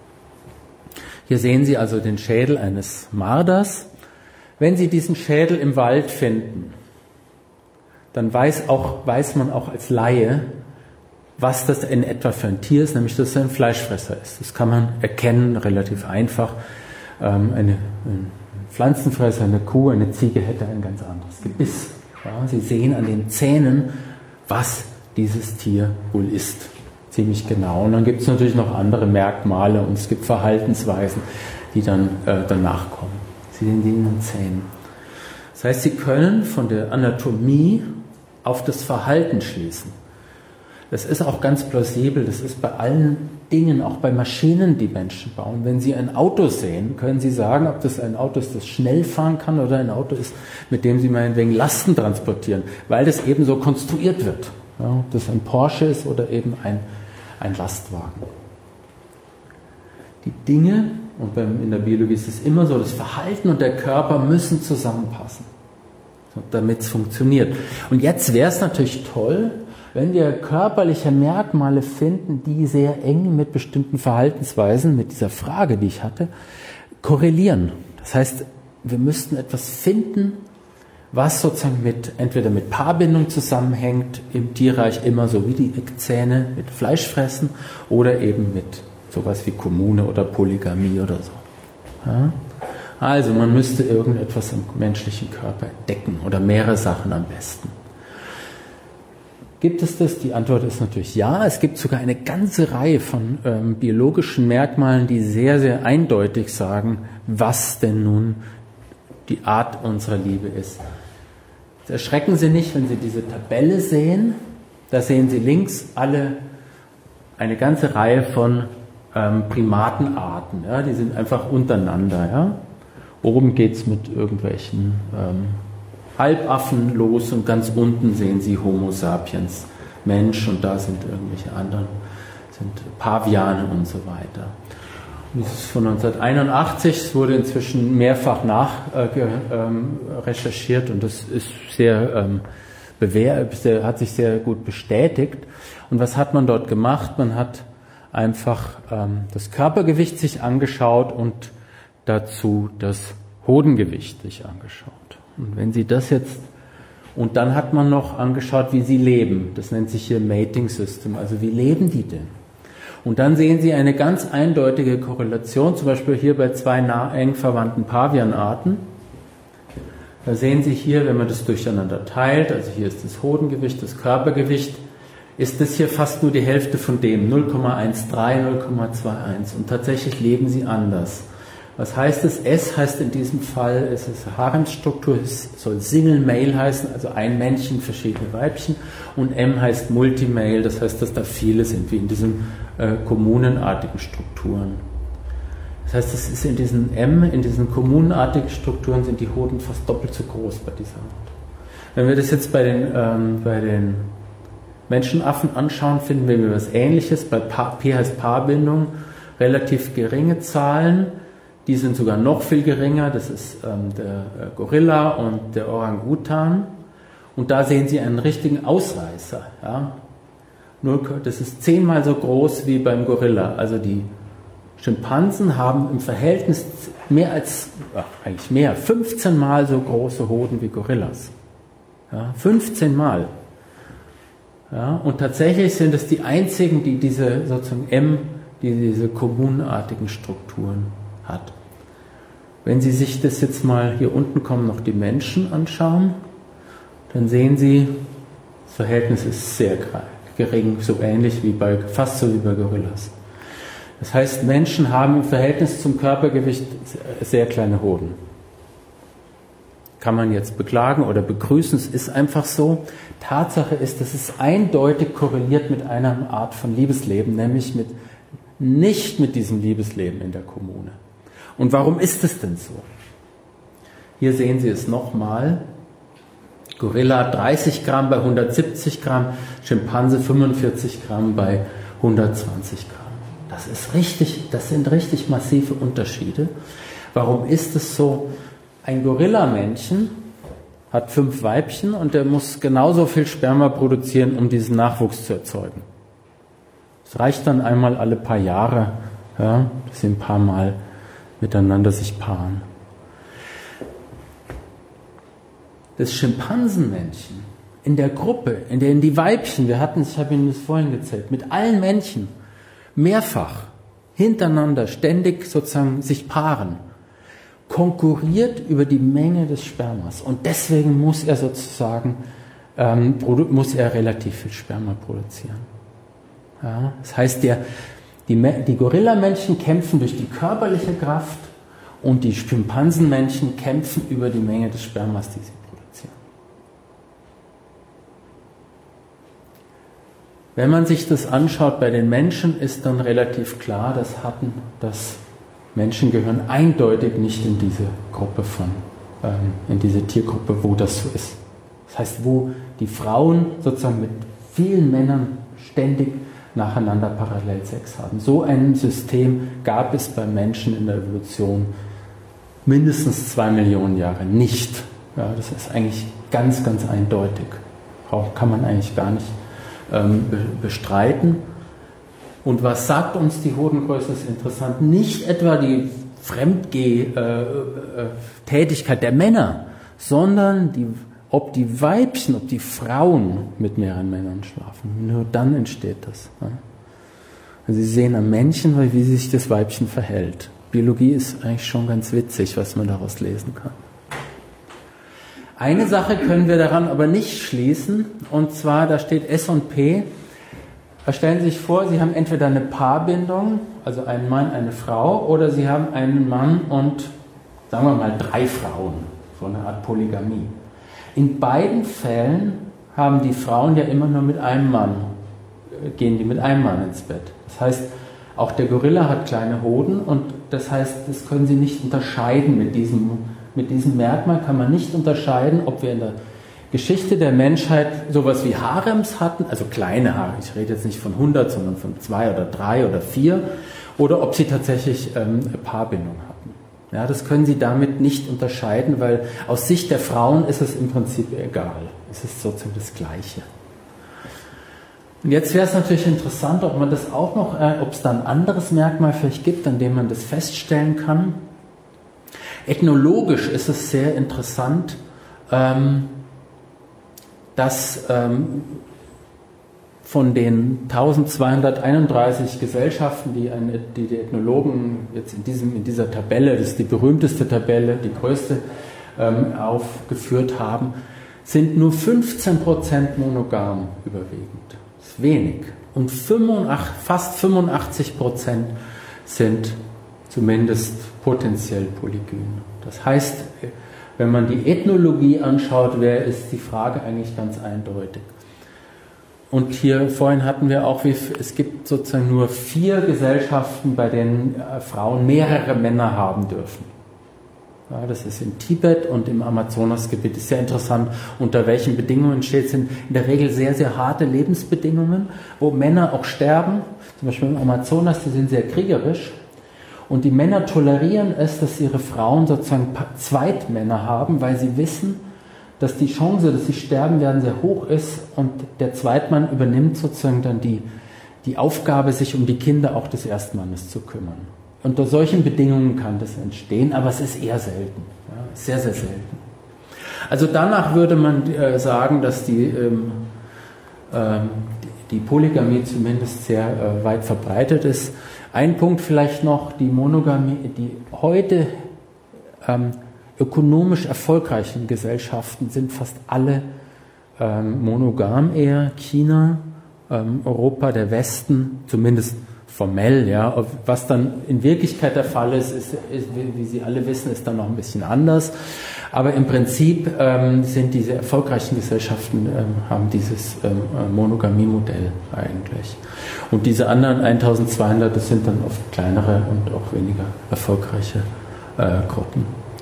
Hier sehen Sie also den Schädel eines Marders. Wenn Sie diesen Schädel im Wald finden, dann weiß, auch, weiß man auch als Laie, was das in etwa für ein Tier ist, nämlich dass es ein Fleischfresser ist. Das kann man erkennen, relativ einfach. Ähm, eine, ein Pflanzenfresser, eine Kuh, eine Ziege hätte ein ganz anderes Gebiss. Ja, Sie sehen an den Zähnen, was dieses Tier wohl ist. Ziemlich genau. Und dann gibt es natürlich noch andere Merkmale und es gibt Verhaltensweisen, die dann äh, danach kommen. Sie sehen die in den Zähnen. Das heißt, Sie können von der Anatomie auf das Verhalten schließen. Das ist auch ganz plausibel, das ist bei allen Dingen, auch bei Maschinen, die Menschen bauen. Wenn Sie ein Auto sehen, können Sie sagen, ob das ein Auto ist, das schnell fahren kann oder ein Auto ist, mit dem Sie meinetwegen Lasten transportieren, weil das eben so konstruiert wird. Ja, ob das ein Porsche ist oder eben ein, ein Lastwagen. Die Dinge, und beim, in der Biologie ist es immer so, das Verhalten und der Körper müssen zusammenpassen, damit es funktioniert. Und jetzt wäre es natürlich toll, wenn wir körperliche Merkmale finden, die sehr eng mit bestimmten Verhaltensweisen, mit dieser Frage, die ich hatte, korrelieren. Das heißt, wir müssten etwas finden, was sozusagen mit, entweder mit Paarbindung zusammenhängt, im Tierreich immer so wie die Eckzähne mit Fleischfressen oder eben mit sowas wie Kommune oder Polygamie oder so. Ja? Also man müsste irgendetwas im menschlichen Körper entdecken oder mehrere Sachen am besten. Gibt es das? Die Antwort ist natürlich ja. Es gibt sogar eine ganze Reihe von ähm, biologischen Merkmalen, die sehr, sehr eindeutig sagen, was denn nun die Art unserer Liebe ist. Jetzt erschrecken Sie nicht, wenn Sie diese Tabelle sehen. Da sehen Sie links alle eine ganze Reihe von ähm, Primatenarten. Ja? Die sind einfach untereinander. Ja? Oben geht es mit irgendwelchen ähm, Halbaffen los und ganz unten sehen Sie Homo sapiens, Mensch, und da sind irgendwelche anderen, sind Paviane und so weiter. Und das ist von neunzehnhunderteinundachtzig, es wurde inzwischen mehrfach nach äh, ähm, recherchiert und das ist sehr, ähm, bewähr, sehr, hat sich sehr gut bestätigt. Und was hat man dort gemacht? Man hat einfach ähm, das Körpergewicht sich angeschaut und dazu das Hodengewicht sich angeschaut. Und wenn Sie das jetzt, und dann hat man noch angeschaut, wie sie leben. Das nennt sich hier Mating System. Also wie leben die denn? Und dann sehen Sie eine ganz eindeutige Korrelation, zum Beispiel hier bei zwei nah eng verwandten Pavianarten. Da sehen Sie hier, wenn man das durcheinander teilt, also hier ist das Hodengewicht, das Körpergewicht, ist das hier fast nur die Hälfte von dem, null Komma dreizehn, null Komma einundzwanzig. Und tatsächlich leben sie anders. Was heißt es? S heißt in diesem Fall, es ist Haremsstruktur, es soll Single Male heißen, also ein Männchen, verschiedene Weibchen. Und M heißt Multimale, das heißt, dass da viele sind, wie in diesen äh, kommunenartigen Strukturen. Das heißt, es ist in diesen M, in diesen kommunenartigen Strukturen sind die Hoden fast doppelt so groß bei dieser Art. Wenn wir das jetzt bei den, ähm, bei den Menschenaffen anschauen, finden wir was Ähnliches. Bei P heißt Paarbindung, relativ geringe Zahlen. Die sind sogar noch viel geringer, das ist ähm, der äh, Gorilla und der Orangutan. Und da sehen Sie einen richtigen Ausreißer. Ja? Nur, das ist zehnmal so groß wie beim Gorilla. Also die Schimpansen haben im Verhältnis mehr als, ach, eigentlich mehr, fünfzehn Mal so große Hoden wie Gorillas. Ja? fünfzehn Mal. Ja? Und tatsächlich sind es die einzigen, die diese sozusagen M, die diese kommunartigen Strukturen hat. Wenn Sie sich das jetzt mal, hier unten kommen noch die Menschen anschauen, dann sehen Sie, das Verhältnis ist sehr gering, so ähnlich wie bei, fast so wie bei Gorillas. Das heißt, Menschen haben im Verhältnis zum Körpergewicht sehr kleine Hoden. Kann man jetzt beklagen oder begrüßen, es ist einfach so. Tatsache ist, dass es eindeutig korreliert mit einer Art von Liebesleben, nämlich mit, nicht mit diesem Liebesleben in der Kommune. Und warum ist es denn so? Hier sehen Sie es nochmal. Gorilla dreißig Gramm bei hundertsiebzig Gramm, Schimpanse fünfundvierzig Gramm bei hundertzwanzig Gramm. Das ist richtig, das sind richtig massive Unterschiede. Warum ist es so? Ein Gorilla-Männchen hat fünf Weibchen und der muss genauso viel Sperma produzieren, um diesen Nachwuchs zu erzeugen. Es reicht dann einmal alle paar Jahre, ja, dass sie ein paar Mal miteinander sich paaren. Das Schimpansenmännchen in der Gruppe, in der die Weibchen, wir hatten, ich habe Ihnen das vorhin gezählt, mit allen Männchen mehrfach hintereinander ständig sozusagen sich paaren, konkurriert über die Menge des Spermas und deswegen muss er sozusagen ähm, muss er relativ viel Sperma produzieren. Ja, das heißt, der Die, die Gorillamännchen kämpfen durch die körperliche Kraft und die Schimpansenmännchen kämpfen über die Menge des Spermas, die sie produzieren. Wenn man sich das anschaut bei den Menschen, ist dann relativ klar, dass, hatten, dass Menschen gehören eindeutig nicht in diese Gruppe von, ähm, in diese Tiergruppe, wo das so ist. Das heißt, wo die Frauen sozusagen mit vielen Männern ständig nacheinander parallel Sex haben. So ein System gab es beim Menschen in der Evolution mindestens zwei Millionen Jahre nicht. Ja, das ist eigentlich ganz, ganz eindeutig. Kann man eigentlich gar nicht ähm, bestreiten. Und was sagt uns die Hodengröße, ist interessant. Nicht etwa die Fremdgeh-Tätigkeit der Männer, sondern die, ob die Weibchen, ob die Frauen mit mehreren Männern schlafen. Nur dann entsteht das. Ja. Also Sie sehen am Männchen, wie sich das Weibchen verhält. Biologie ist eigentlich schon ganz witzig, was man daraus lesen kann. Eine Sache können wir daran aber nicht schließen, und zwar, da steht S und P. Da stellen Sie sich vor, Sie haben entweder eine Paarbindung, also einen Mann, eine Frau, oder Sie haben einen Mann und, sagen wir mal, drei Frauen, so eine Art Polygamie. In beiden Fällen haben die Frauen ja immer nur mit einem Mann, gehen die mit einem Mann ins Bett. Das heißt, auch der Gorilla hat kleine Hoden, und das heißt, das können Sie nicht unterscheiden mit diesem, mit diesem Merkmal, kann man nicht unterscheiden, ob wir in der Geschichte der Menschheit sowas wie Harems hatten, also kleine Haare, ich rede jetzt nicht von hundert, sondern von zwei oder drei oder vier, oder ob sie tatsächlich ähm, Paarbindung hatten. Ja, das können Sie damit nicht unterscheiden, weil aus Sicht der Frauen ist es im Prinzip egal. Es ist sozusagen das Gleiche. Und jetzt wäre es natürlich interessant, ob man das auch noch, äh, ob es da ein anderes Merkmal vielleicht gibt, an dem man das feststellen kann. Ethnologisch ist es sehr interessant, ähm, dass ähm, von den eintausendzweihunderteinunddreißig Gesellschaften, die, eine, die die Ethnologen jetzt in, diesem, in dieser Tabelle, das ist die berühmteste Tabelle, die größte, ähm, aufgeführt haben, sind nur fünfzehn Prozent monogam überwiegend. Das ist wenig. Und fünfundachtzig, fast fünfundachtzig Prozent sind zumindest potenziell polygyn. Das heißt, wenn man die Ethnologie anschaut, wer ist die Frage eigentlich ganz eindeutig. Und hier vorhin hatten wir auch, wie, es gibt sozusagen nur vier Gesellschaften, bei denen Frauen mehrere Männer haben dürfen. Ja, das ist in Tibet und im Amazonasgebiet. Das ist sehr interessant, unter welchen Bedingungen steht. Sind in der Regel sehr, sehr harte Lebensbedingungen, wo Männer auch sterben. Zum Beispiel im Amazonas, die sind sehr kriegerisch. Und die Männer tolerieren es, dass ihre Frauen sozusagen Zweitmänner haben, weil sie wissen, dass die Chance, dass sie sterben werden, sehr hoch ist, und der Zweitmann übernimmt sozusagen dann die, die Aufgabe, sich um die Kinder auch des Erstmannes zu kümmern. Unter solchen Bedingungen kann das entstehen, aber es ist eher selten, ja, sehr, sehr selten. Also danach würde man äh, sagen, dass die, ähm, ähm, die Polygamie zumindest sehr äh, weit verbreitet ist. Ein Punkt vielleicht noch, die Monogamie, die heute ähm, ökonomisch erfolgreichen Gesellschaften sind fast alle ähm, monogam eher. China, ähm, Europa, der Westen, zumindest formell, ja. Was dann in Wirklichkeit der Fall ist, ist, ist wie Sie alle wissen, ist dann noch ein bisschen anders. Aber im Prinzip ähm, sind diese erfolgreichen Gesellschaften, ähm, haben dieses ähm, Monogamie-Modell eigentlich. Und diese anderen eintausendzweihundert, das sind dann oft kleinere und auch weniger erfolgreiche äh, Gruppen.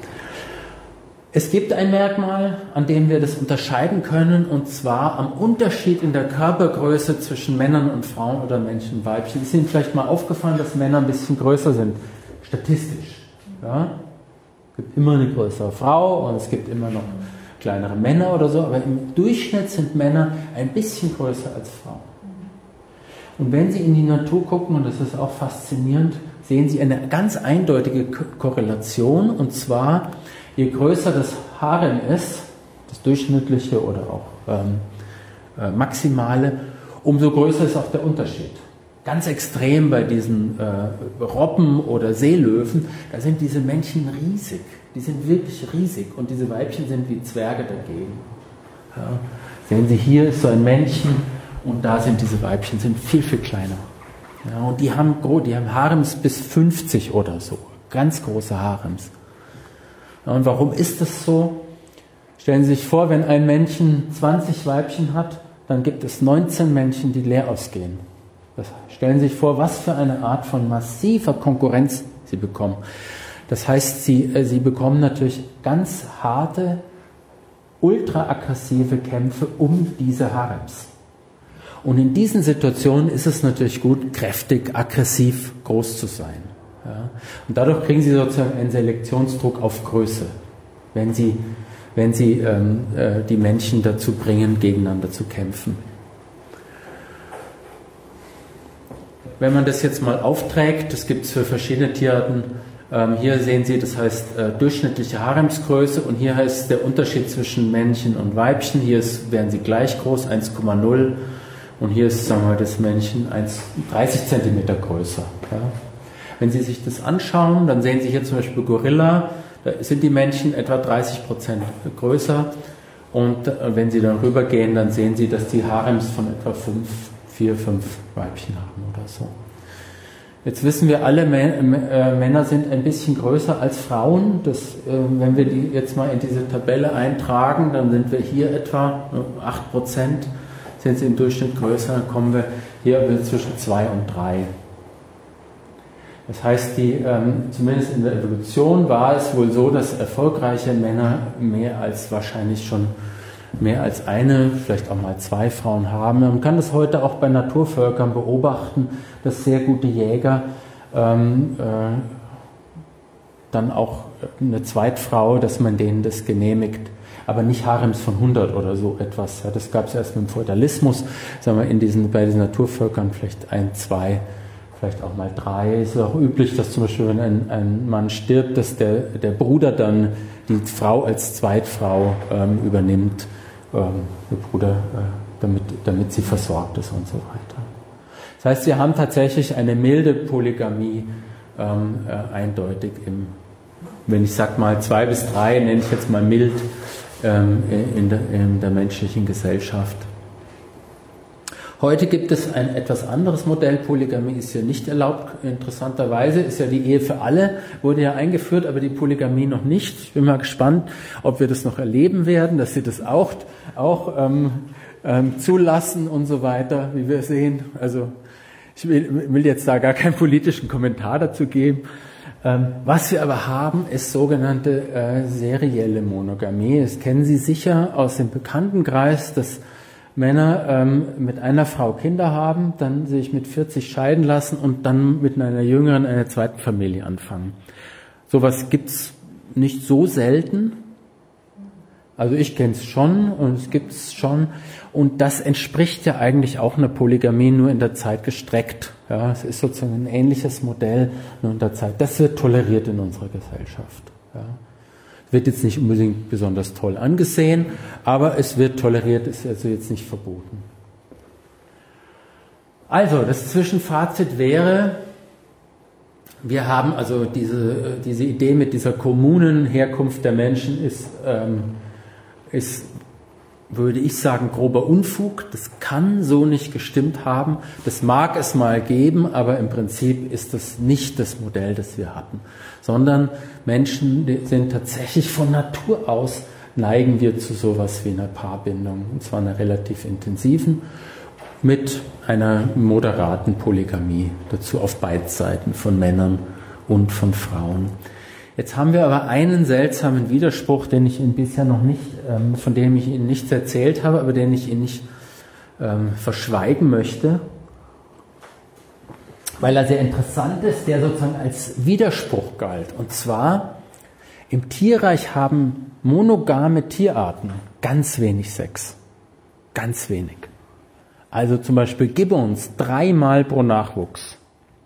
Es gibt ein Merkmal, an dem wir das unterscheiden können, und zwar am Unterschied in der Körpergröße zwischen Männern und Frauen oder Männchen und Weibchen. Ist Ihnen vielleicht mal aufgefallen, dass Männer ein bisschen größer sind, statistisch. Ja? Es gibt immer eine größere Frau und es gibt immer noch kleinere Männer oder so, aber im Durchschnitt sind Männer ein bisschen größer als Frauen. Und wenn Sie in die Natur gucken, und das ist auch faszinierend, sehen Sie eine ganz eindeutige Korrelation, und zwar, je größer das Harem ist, das durchschnittliche oder auch ähm, äh, maximale, umso größer ist auch der Unterschied. Ganz extrem bei diesen äh, Robben oder Seelöwen, da sind diese Männchen riesig, die sind wirklich riesig, und diese Weibchen sind wie Zwerge dagegen. Ja. Sehen Sie, hier ist so ein Männchen, und da sind diese Weibchen, sind viel, viel kleiner. Ja, und die haben, die haben Harems bis fünfzig oder so, ganz große Harems. Ja, und warum ist das so? Stellen Sie sich vor, wenn ein Männchen zwanzig Weibchen hat, dann gibt es neunzehn Männchen, die leer ausgehen. Das, stellen Sie sich vor, was für eine Art von massiver Konkurrenz Sie bekommen. Das heißt, Sie, äh, Sie bekommen natürlich ganz harte, ultra-aggressive Kämpfe um diese Harems. Und in diesen Situationen ist es natürlich gut, kräftig, aggressiv, groß zu sein. Ja. Und dadurch kriegen sie sozusagen einen Selektionsdruck auf Größe, wenn sie, wenn sie ähm, äh, die Männchen dazu bringen, gegeneinander zu kämpfen. Wenn man das jetzt mal aufträgt, das gibt es für verschiedene Tierarten. Ähm, hier sehen Sie, das heißt äh, durchschnittliche Haremsgröße, und hier heißt der Unterschied zwischen Männchen und Weibchen. Hier ist, wären sie gleich groß, eins Komma null, und hier ist, sagen wir, das Männchen dreißig Zentimeter größer. Ja. Wenn Sie sich das anschauen, dann sehen Sie hier zum Beispiel Gorilla, da sind die Männchen etwa dreißig Prozent größer, und äh, wenn Sie dann rübergehen, dann sehen Sie, dass die Harems von etwa fünf, vier, fünf Weibchen haben oder so. Jetzt wissen wir alle, Männer sind ein bisschen größer als Frauen. Das, wenn wir die jetzt mal in diese Tabelle eintragen, dann sind wir hier etwa acht Prozent, sind sie im Durchschnitt größer, dann kommen wir hier zwischen zwei und drei. Das heißt, die, zumindest in der Evolution war es wohl so, dass erfolgreiche Männer mehr als wahrscheinlich schon mehr als eine, vielleicht auch mal zwei Frauen haben. Man kann das heute auch bei Naturvölkern beobachten, dass sehr gute Jäger ähm, äh, dann auch eine Zweitfrau, dass man denen das genehmigt, aber nicht Harems von hundert oder so etwas. Ja, das gab es erst mit dem Feudalismus, sagen wir, in diesen, bei diesen Naturvölkern vielleicht ein, zwei, vielleicht auch mal drei. Es ist auch üblich, dass zum Beispiel, wenn ein, ein Mann stirbt, dass der, der Bruder dann die Frau als Zweitfrau ähm, übernimmt, der Bruder, damit, damit sie versorgt ist und so weiter. Das heißt, sie haben tatsächlich eine milde Polygamie ähm, äh, eindeutig im, wenn ich sage mal zwei bis drei, nenne ich jetzt mal mild ähm, in, der, in der menschlichen Gesellschaft. Heute gibt es ein etwas anderes Modell. Polygamie ist ja nicht erlaubt. Interessanterweise ist ja die Ehe für alle, wurde ja eingeführt, aber die Polygamie noch nicht. Ich bin mal gespannt, ob wir das noch erleben werden, dass sie das auch, auch ähm, ähm, zulassen und so weiter, wie wir sehen. Also ich will, will jetzt da gar keinen politischen Kommentar dazu geben. Ähm, was wir aber haben, ist sogenannte äh, serielle Monogamie. Das kennen Sie sicher aus dem Bekanntenkreis, dass Männer ähm, mit einer Frau Kinder haben, dann sich mit vierzig scheiden lassen und dann mit einer jüngeren, einer zweiten Familie anfangen. Sowas gibt's nicht so selten. Also ich kenne es schon und es gibt es schon. Und das entspricht ja eigentlich auch einer Polygamie, nur in der Zeit gestreckt. Ja, es ist sozusagen ein ähnliches Modell, nur in der Zeit. Das wird toleriert in unserer Gesellschaft. Ja. Wird jetzt nicht unbedingt besonders toll angesehen, aber es wird toleriert, ist also jetzt nicht verboten. Also, das Zwischenfazit wäre, wir haben also diese, diese Idee mit dieser Kommunenherkunft der Menschen ist, ähm, ist, würde ich sagen, grober Unfug. Das kann so nicht gestimmt haben. Das mag es mal geben, aber im Prinzip ist das nicht das Modell, das wir hatten. Sondern Menschen sind tatsächlich von Natur aus, neigen wir zu sowas wie einer Paarbindung. Und zwar einer relativ intensiven, mit einer moderaten Polygamie. Dazu auf beiden Seiten, von Männern und von Frauen. Jetzt haben wir aber einen seltsamen Widerspruch, den ich Ihnen bisher noch nicht, ähm, von dem ich Ihnen nichts erzählt habe, aber den ich Ihnen nicht ähm, verschweigen möchte, weil er sehr interessant ist, der sozusagen als Widerspruch galt. Und zwar, im Tierreich haben monogame Tierarten ganz wenig Sex. Ganz wenig. Also zum Beispiel Gibbons, dreimal pro Nachwuchs.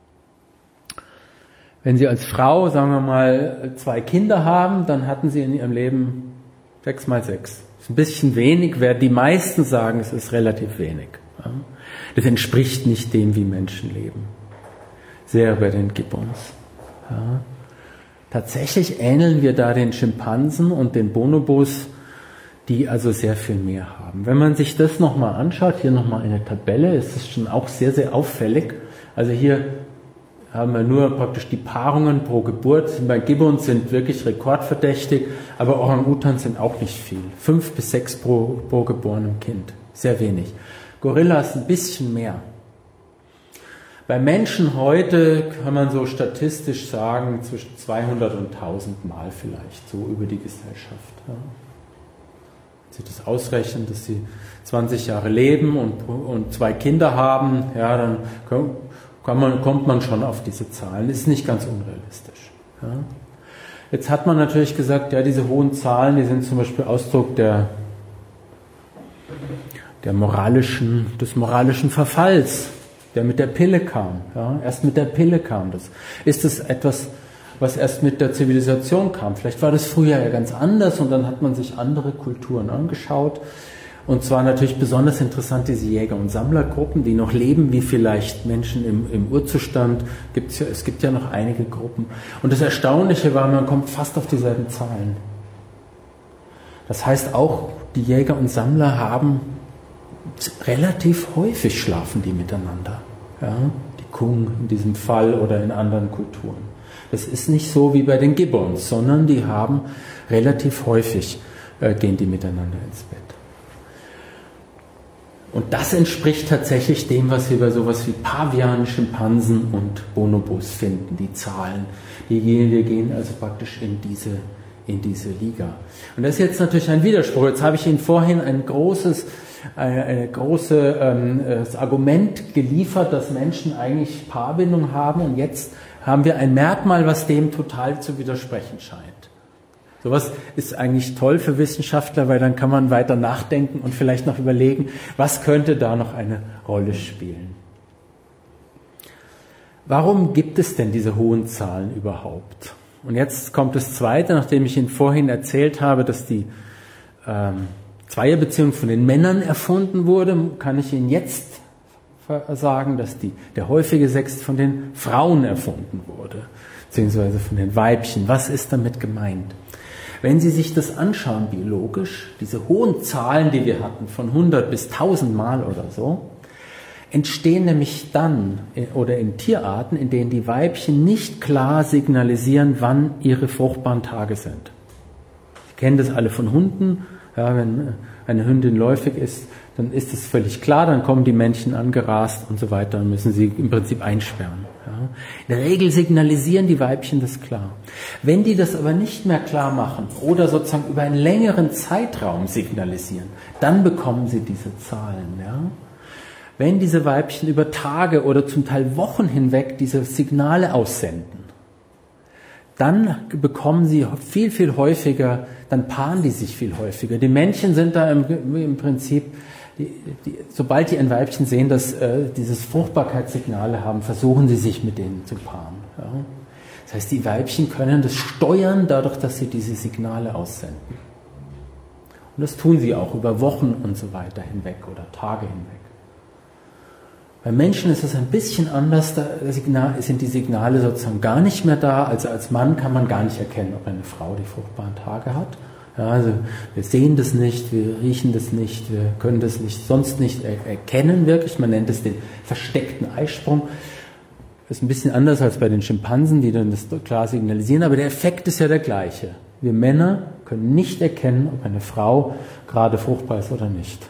Wenn Sie als Frau, sagen wir mal, zwei Kinder haben, dann hatten Sie in Ihrem Leben sechs mal sechs. Das ist ein bisschen wenig, wer die meisten sagen, es ist relativ wenig. Das entspricht nicht dem, wie Menschen leben. Sehr bei den Gibbons. Ja. Tatsächlich ähneln wir da den Schimpansen und den Bonobos, die also sehr viel mehr haben. Wenn man sich das nochmal anschaut, hier nochmal eine Tabelle, ist das schon auch sehr, sehr auffällig. Also hier haben wir nur praktisch die Paarungen pro Geburt. Bei Gibbons sind wirklich rekordverdächtig, aber Orang-Utans sind auch nicht viel. Fünf bis sechs pro, pro geborenem Kind. Sehr wenig. Gorillas ein bisschen mehr. Bei Menschen heute kann man so statistisch sagen, zwischen zweihundert und tausend Mal vielleicht, so über die Gesellschaft. Ja. Sie das ausrechnen, dass sie zwanzig Jahre leben und, und zwei Kinder haben, ja, dann kann man, kommt man schon auf diese Zahlen. Das ist nicht ganz unrealistisch. Ja. Jetzt hat man natürlich gesagt, ja, diese hohen Zahlen, die sind zum Beispiel Ausdruck der, der moralischen, des moralischen Verfalls, der mit der Pille kam. Ja. Erst mit der Pille kam das. Ist es etwas, was erst mit der Zivilisation kam? Vielleicht war das früher ja ganz anders und dann hat man sich andere Kulturen angeschaut. Und zwar natürlich besonders interessant diese Jäger- und Sammlergruppen, die noch leben wie vielleicht Menschen im, im Urzustand. Gibt's ja, es gibt ja noch einige Gruppen. Und das Erstaunliche war, man kommt fast auf dieselben Zahlen. Das heißt, auch die Jäger und Sammler haben relativ häufig schlafen die miteinander. Ja? Die Kung in diesem Fall oder in anderen Kulturen. Das ist nicht so wie bei den Gibbons, sondern die haben relativ häufig, äh, gehen die miteinander ins Bett. Und das entspricht tatsächlich dem, was wir bei sowas wie Pavianen, Schimpansen und Bonobos finden, die Zahlen. Die gehen, wir gehen also praktisch in diese, in diese Liga. Und das ist jetzt natürlich ein Widerspruch. Jetzt habe ich Ihnen vorhin ein großes, eine, eine große ähm, das Argument geliefert, dass Menschen eigentlich Paarbindung haben, und jetzt haben wir ein Merkmal, was dem total zu widersprechen scheint. Sowas ist eigentlich toll für Wissenschaftler, weil dann kann man weiter nachdenken und vielleicht noch überlegen, was könnte da noch eine Rolle spielen. Warum gibt es denn diese hohen Zahlen überhaupt? Und jetzt kommt das Zweite, nachdem ich Ihnen vorhin erzählt habe, dass die ähm, Zweierbeziehung von den Männern erfunden wurde, kann ich Ihnen jetzt sagen, dass die, der häufige Sex von den Frauen erfunden wurde, beziehungsweise von den Weibchen. Was ist damit gemeint? Wenn Sie sich das anschauen biologisch, diese hohen Zahlen, die wir hatten, von hundert bis tausend Mal oder so, entstehen nämlich dann oder in Tierarten, in denen die Weibchen nicht klar signalisieren, wann ihre fruchtbaren Tage sind. Sie kennen das alle von Hunden. Ja, wenn eine Hündin läufig ist, dann ist es völlig klar, dann kommen die Männchen angerast und so weiter und müssen sie im Prinzip einsperren. Ja. In der Regel signalisieren die Weibchen das klar. Wenn die das aber nicht mehr klar machen oder sozusagen über einen längeren Zeitraum signalisieren, dann bekommen sie diese Zahlen. Ja. Wenn diese Weibchen über Tage oder zum Teil Wochen hinweg diese Signale aussenden, dann bekommen sie viel, viel häufiger, dann paaren die sich viel häufiger. Die Männchen sind da im, im Prinzip, die, die, sobald die ein Weibchen sehen, dass äh, dieses Fruchtbarkeitssignale haben, versuchen sie sich mit denen zu paaren. Ja. Das heißt, die Weibchen können das steuern, dadurch, dass sie diese Signale aussenden. Und das tun sie auch über Wochen und so weiter hinweg oder Tage hinweg. Bei Menschen ist es ein bisschen anders, da sind die Signale sozusagen gar nicht mehr da. Also als Mann kann man gar nicht erkennen, ob eine Frau die fruchtbaren Tage hat. Ja, also wir sehen das nicht, wir riechen das nicht, wir können das nicht, sonst nicht er- erkennen wirklich. Man nennt es den versteckten Eisprung. Das ist ein bisschen anders als bei den Schimpansen, die dann das klar signalisieren, aber der Effekt ist ja der gleiche. Wir Männer können nicht erkennen, ob eine Frau gerade fruchtbar ist oder nicht.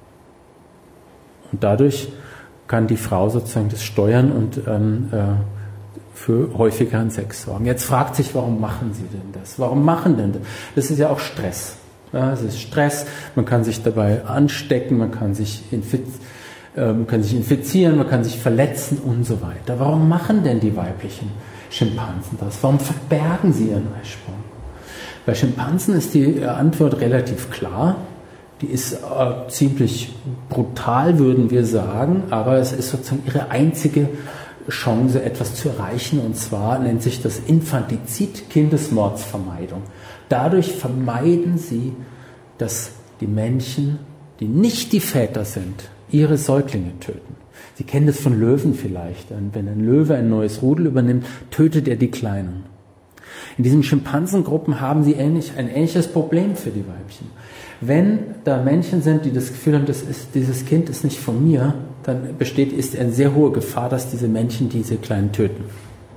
Und dadurch kann die Frau sozusagen das steuern und ähm, äh, für häufigeren Sex sorgen. Jetzt fragt sich, warum machen sie denn das? Warum machen denn das? Das ist ja auch Stress. Ja, es ist Stress, man kann sich dabei anstecken, man kann sich, infiz- äh, man kann sich infizieren, man kann sich verletzen und so weiter. Warum machen denn die weiblichen Schimpansen das? Warum verbergen sie ihren Eisprung? Bei Schimpansen ist die Antwort relativ klar. Die ist äh, ziemlich brutal, würden wir sagen, aber es ist sozusagen ihre einzige Chance, etwas zu erreichen, und zwar nennt sich das Infantizid, Kindesmordsvermeidung. Dadurch vermeiden sie, dass die Männchen, die nicht die Väter sind, ihre Säuglinge töten. Sie kennen das von Löwen vielleicht. Wenn ein Löwe ein neues Rudel übernimmt, tötet er die Kleinen. In diesen Schimpansengruppen haben sie ähnlich, ein ähnliches Problem für die Weibchen. Wenn da Männchen sind, die das Gefühl haben, das ist, dieses Kind ist nicht von mir, dann besteht ist eine sehr hohe Gefahr, dass diese Männchen diese Kleinen töten.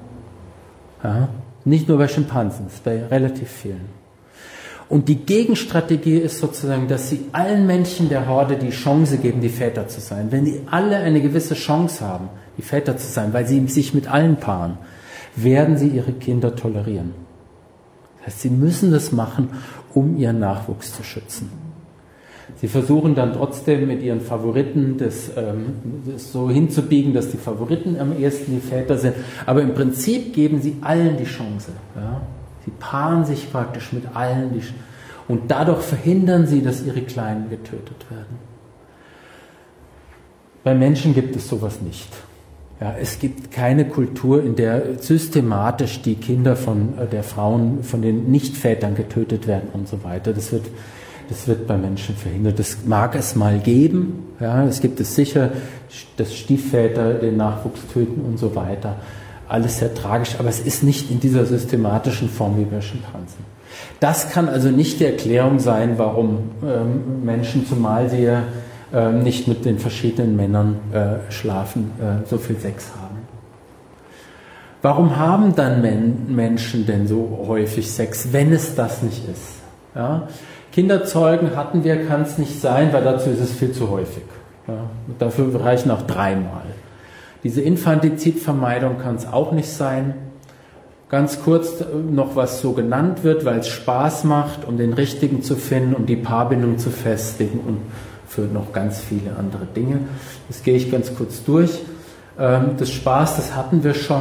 Ja? Nicht nur bei Schimpansen, das ist bei relativ vielen. Und die Gegenstrategie ist sozusagen, dass sie allen Männchen der Horde die Chance geben, die Väter zu sein. Wenn die alle eine gewisse Chance haben, die Väter zu sein, weil sie sich mit allen paaren, werden sie ihre Kinder tolerieren. Das heißt, sie müssen das machen, um ihren Nachwuchs zu schützen. Sie versuchen dann trotzdem mit ihren Favoriten das, ähm, das so hinzubiegen, dass die Favoriten am ehesten die Väter sind. Aber im Prinzip geben sie allen die Chance. Ja? Sie paaren sich praktisch mit allen. Die, und dadurch verhindern sie, dass ihre Kleinen getötet werden. Bei Menschen gibt es sowas nicht. Ja, es gibt keine Kultur, in der systematisch die Kinder von der Frauen, von den Nichtvätern getötet werden und so weiter. Das wird, das wird bei Menschen verhindert. Das mag es mal geben. Ja, es gibt es sicher, dass Stiefväter den Nachwuchs töten und so weiter. Alles sehr tragisch, aber es ist nicht in dieser systematischen Form wie bei Schimpansen. Das kann also nicht die Erklärung sein, warum ähm, Menschen, zumal sie ja ähm, nicht mit den verschiedenen Männern äh, schlafen, äh, so viel Sex haben. Warum haben dann Men- Menschen denn so häufig Sex, wenn es das nicht ist? Ja? Kinderzeugen hatten wir, kann es nicht sein, weil dazu ist es viel zu häufig. Ja? Dafür reichen auch dreimal. Diese Infantizidvermeidung kann es auch nicht sein. Ganz kurz noch, was so genannt wird, weil es Spaß macht, um den Richtigen zu finden, um die Paarbindung zu festigen und für noch ganz viele andere Dinge. Das gehe ich ganz kurz durch. Das Spaß, das hatten wir schon.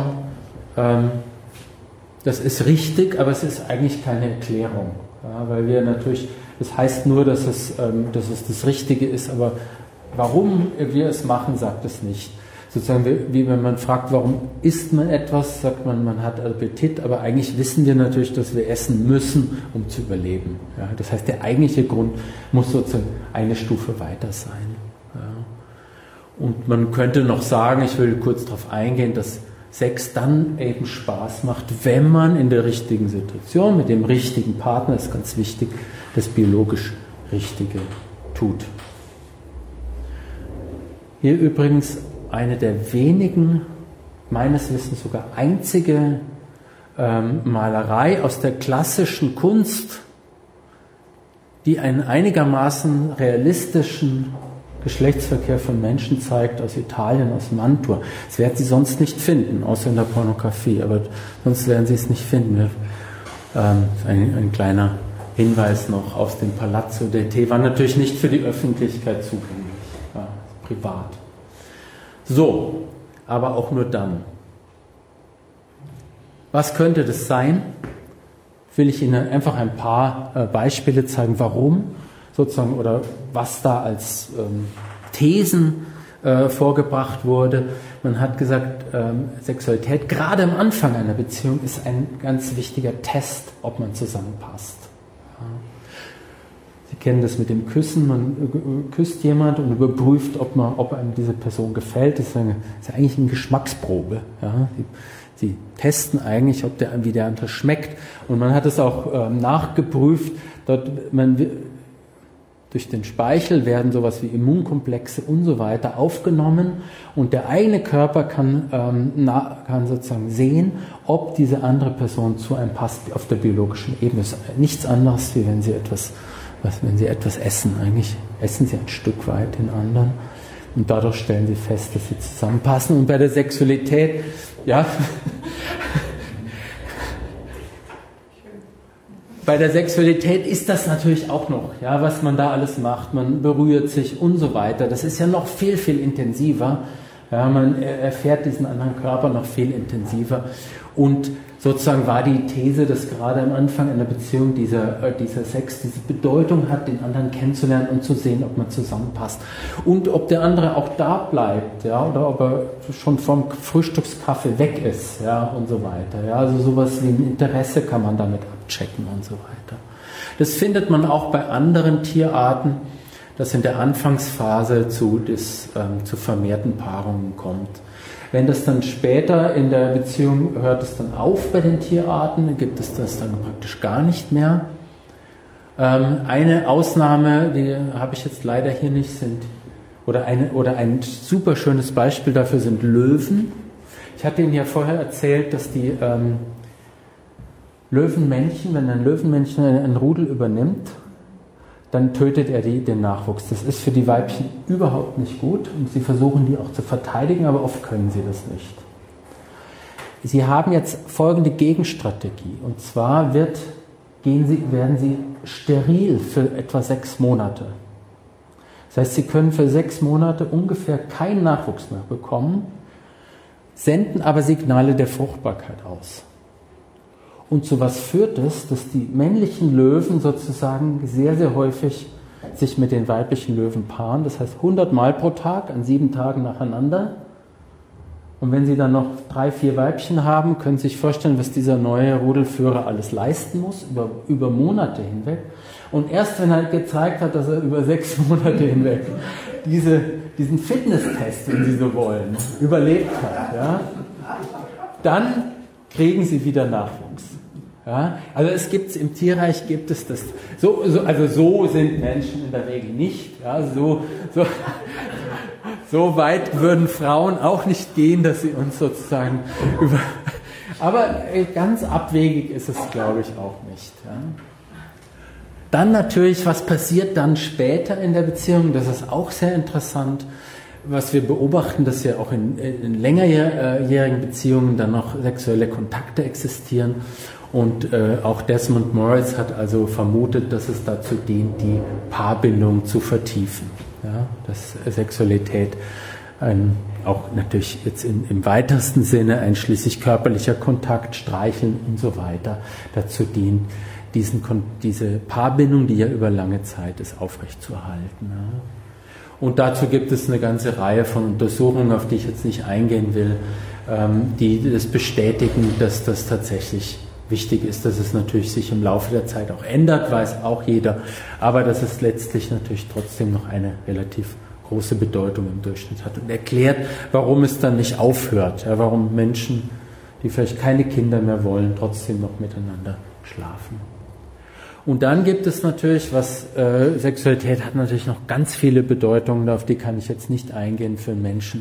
Das ist richtig, aber es ist eigentlich keine Erklärung. Ja, weil wir natürlich, das heißt nur, dass es, dass es das Richtige ist, aber warum wir es machen, sagt es nicht. Sozusagen, wie wenn man fragt, warum isst man etwas, sagt man, man hat Appetit, aber eigentlich wissen wir natürlich, dass wir essen müssen, um zu überleben. Ja, das heißt, der eigentliche Grund muss sozusagen eine Stufe weiter sein. Ja. Und man könnte noch sagen, ich will kurz darauf eingehen, dass Sex dann eben Spaß macht, wenn man in der richtigen Situation, mit dem richtigen Partner, ist ganz wichtig, das biologisch Richtige tut. Hier übrigens eine der wenigen, meines Wissens sogar einzige ähm, Malerei aus der klassischen Kunst, die einen einigermaßen realistischen Geschlechtsverkehr von Menschen zeigt, aus Italien, aus Mantua. Das werden Sie sonst nicht finden, außer in der Pornografie, aber sonst werden Sie es nicht finden. Ähm, ein, ein kleiner Hinweis noch aus dem Palazzo del Te, war natürlich nicht für die Öffentlichkeit zugänglich, ja, privat. So, aber auch nur dann. Was könnte das sein? Will ich Ihnen einfach ein paar äh, Beispiele zeigen, warum sozusagen oder was da als ähm, Thesen äh, vorgebracht wurde. Man hat gesagt, ähm, Sexualität gerade am Anfang einer Beziehung ist ein ganz wichtiger Test, ob man zusammenpasst. Ja. Sie kennen das mit dem Küssen, man küsst jemand und überprüft, ob, man, ob einem diese Person gefällt. Das ist, eine, das ist eigentlich eine Geschmacksprobe. Ja. Sie, sie testen eigentlich, ob der, wie der andere schmeckt. Und man hat es auch ähm, nachgeprüft. Dort, man, durch den Speichel werden sowas wie Immunkomplexe und so weiter aufgenommen und der eigene Körper kann, ähm, na, kann sozusagen sehen, ob diese andere Person zu einem passt auf der biologischen Ebene. Das ist nichts anderes, wie wenn Sie etwas Was, wenn Sie etwas essen, eigentlich essen Sie ein Stück weit den anderen und dadurch stellen Sie fest, dass Sie zusammenpassen. Und bei der Sexualität, ja, bei der Sexualität ist das natürlich auch noch, ja, was man da alles macht, man berührt sich und so weiter. Das ist ja noch viel, viel intensiver. Ja, man erfährt diesen anderen Körper noch viel intensiver. Und sozusagen war die These, dass gerade am Anfang einer Beziehung dieser, äh, dieser Sex diese Bedeutung hat, den anderen kennenzulernen und zu sehen, ob man zusammenpasst. Und ob der andere auch da bleibt, ja, oder ob er schon vom Frühstückskaffee weg ist, ja, und so weiter. Ja, also sowas wie ein Interesse kann man damit abchecken und so weiter. Das findet man auch bei anderen Tierarten, dass in der Anfangsphase zu, des, ähm, zu vermehrten Paarungen kommt. Wenn das dann später in der Beziehung hört es dann auf bei den Tierarten, gibt es das dann praktisch gar nicht mehr. Ähm, eine Ausnahme, die habe ich jetzt leider hier nicht, sind, oder, eine, oder ein super schönes Beispiel dafür sind Löwen. Ich hatte Ihnen ja vorher erzählt, dass die ähm, Löwenmännchen, wenn ein Löwenmännchen ein Rudel übernimmt, dann tötet er die, den Nachwuchs. Das ist für die Weibchen überhaupt nicht gut und sie versuchen die auch zu verteidigen, aber oft können sie das nicht. Sie haben jetzt folgende Gegenstrategie und zwar wird, gehen sie, werden sie steril für etwa sechs Monate. Das heißt, sie können für sechs Monate ungefähr keinen Nachwuchs mehr bekommen, senden aber Signale der Fruchtbarkeit aus. Und zu was führt es, dass die männlichen Löwen sozusagen sehr, sehr häufig sich mit den weiblichen Löwen paaren. Das heißt hundert Mal pro Tag, an sieben Tagen nacheinander. Und wenn Sie dann noch drei, vier Weibchen haben, können Sie sich vorstellen, was dieser neue Rudelführer alles leisten muss, über, über Monate hinweg. Und erst wenn er gezeigt hat, dass er über sechs Monate hinweg diese, diesen Fitnesstest, wenn Sie so wollen, überlebt hat, ja, dann kriegen Sie wieder Nachwuchs. Ja, also es gibt im Tierreich gibt es das. So, so, also so sind Menschen in der Regel nicht. Ja, so, so, so weit würden Frauen auch nicht gehen, dass sie uns sozusagen über. Aber ganz abwegig ist es, glaube ich, auch nicht. Ja. Dann natürlich, was passiert dann später in der Beziehung? Das ist auch sehr interessant. Was wir beobachten, dass ja auch in, in längerjährigen Beziehungen dann noch sexuelle Kontakte existieren. Und äh, auch Desmond Morris hat also vermutet, dass es dazu dient, die Paarbindung zu vertiefen. Ja, dass Sexualität ein, auch natürlich jetzt in, im weitesten Sinne einschließlich körperlicher Kontakt, Streicheln und so weiter dazu dient, diesen, diese Paarbindung, die ja über lange Zeit ist, aufrechtzuerhalten. Ja. Und dazu gibt es eine ganze Reihe von Untersuchungen, auf die ich jetzt nicht eingehen will, ähm, die das bestätigen, dass das tatsächlich wichtig ist, dass es natürlich sich im Laufe der Zeit auch ändert, weiß auch jeder, aber dass es letztlich natürlich trotzdem noch eine relativ große Bedeutung im Durchschnitt hat und erklärt, warum es dann nicht aufhört, ja, warum Menschen, die vielleicht keine Kinder mehr wollen, trotzdem noch miteinander schlafen. Und dann gibt es natürlich, was äh, Sexualität hat natürlich noch ganz viele Bedeutungen, auf die kann ich jetzt nicht eingehen für Menschen.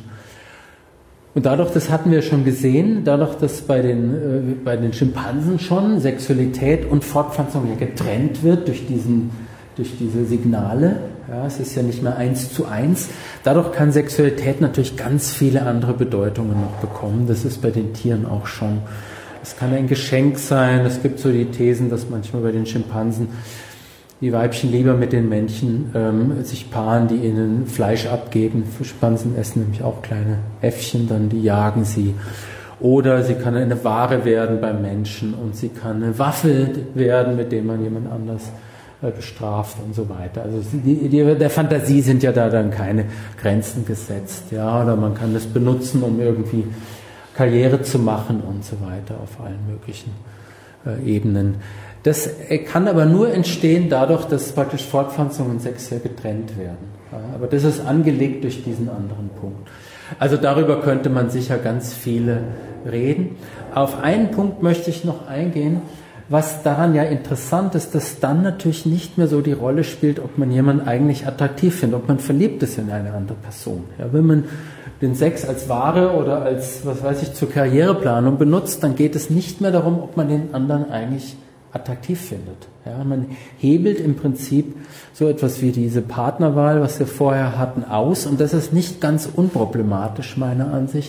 Und dadurch, das hatten wir schon gesehen, dadurch, dass bei den, äh, bei den Schimpansen schon Sexualität und Fortpflanzung ja getrennt wird durch, diesen, durch diese Signale, ja, es ist ja nicht mehr eins zu eins, dadurch kann Sexualität natürlich ganz viele andere Bedeutungen noch bekommen. Das ist bei den Tieren auch schon. Es kann ein Geschenk sein, es gibt so die Thesen, dass manchmal bei den Schimpansen die Weibchen lieber mit den Männchen ähm, sich paaren, die ihnen Fleisch abgeben. Schimpansen essen nämlich auch kleine Äffchen, dann die jagen sie. Oder sie kann eine Ware werden beim Menschen und sie kann eine Waffe werden, mit der man jemand anders äh, bestraft und so weiter. Also die, die, der Fantasie sind ja da dann keine Grenzen gesetzt. Ja? Oder man kann das benutzen, um irgendwie Karriere zu machen und so weiter auf allen möglichen äh, Ebenen. Das kann aber nur entstehen dadurch, dass praktisch Fortpflanzung und Sex sehr getrennt werden. Ja, aber das ist angelegt durch diesen anderen Punkt. Also darüber könnte man sicher ganz viele reden. Auf einen Punkt möchte ich noch eingehen, was daran ja interessant ist, dass dann natürlich nicht mehr so die Rolle spielt, ob man jemanden eigentlich attraktiv findet, ob man verliebt ist in eine andere Person. Ja, wenn man den Sex als Ware oder als, was weiß ich, zur Karriereplanung benutzt, dann geht es nicht mehr darum, ob man den anderen eigentlich attraktiv findet. Ja, man hebelt im Prinzip so etwas wie diese Partnerwahl, was wir vorher hatten, aus. Und das ist nicht ganz unproblematisch, meiner Ansicht.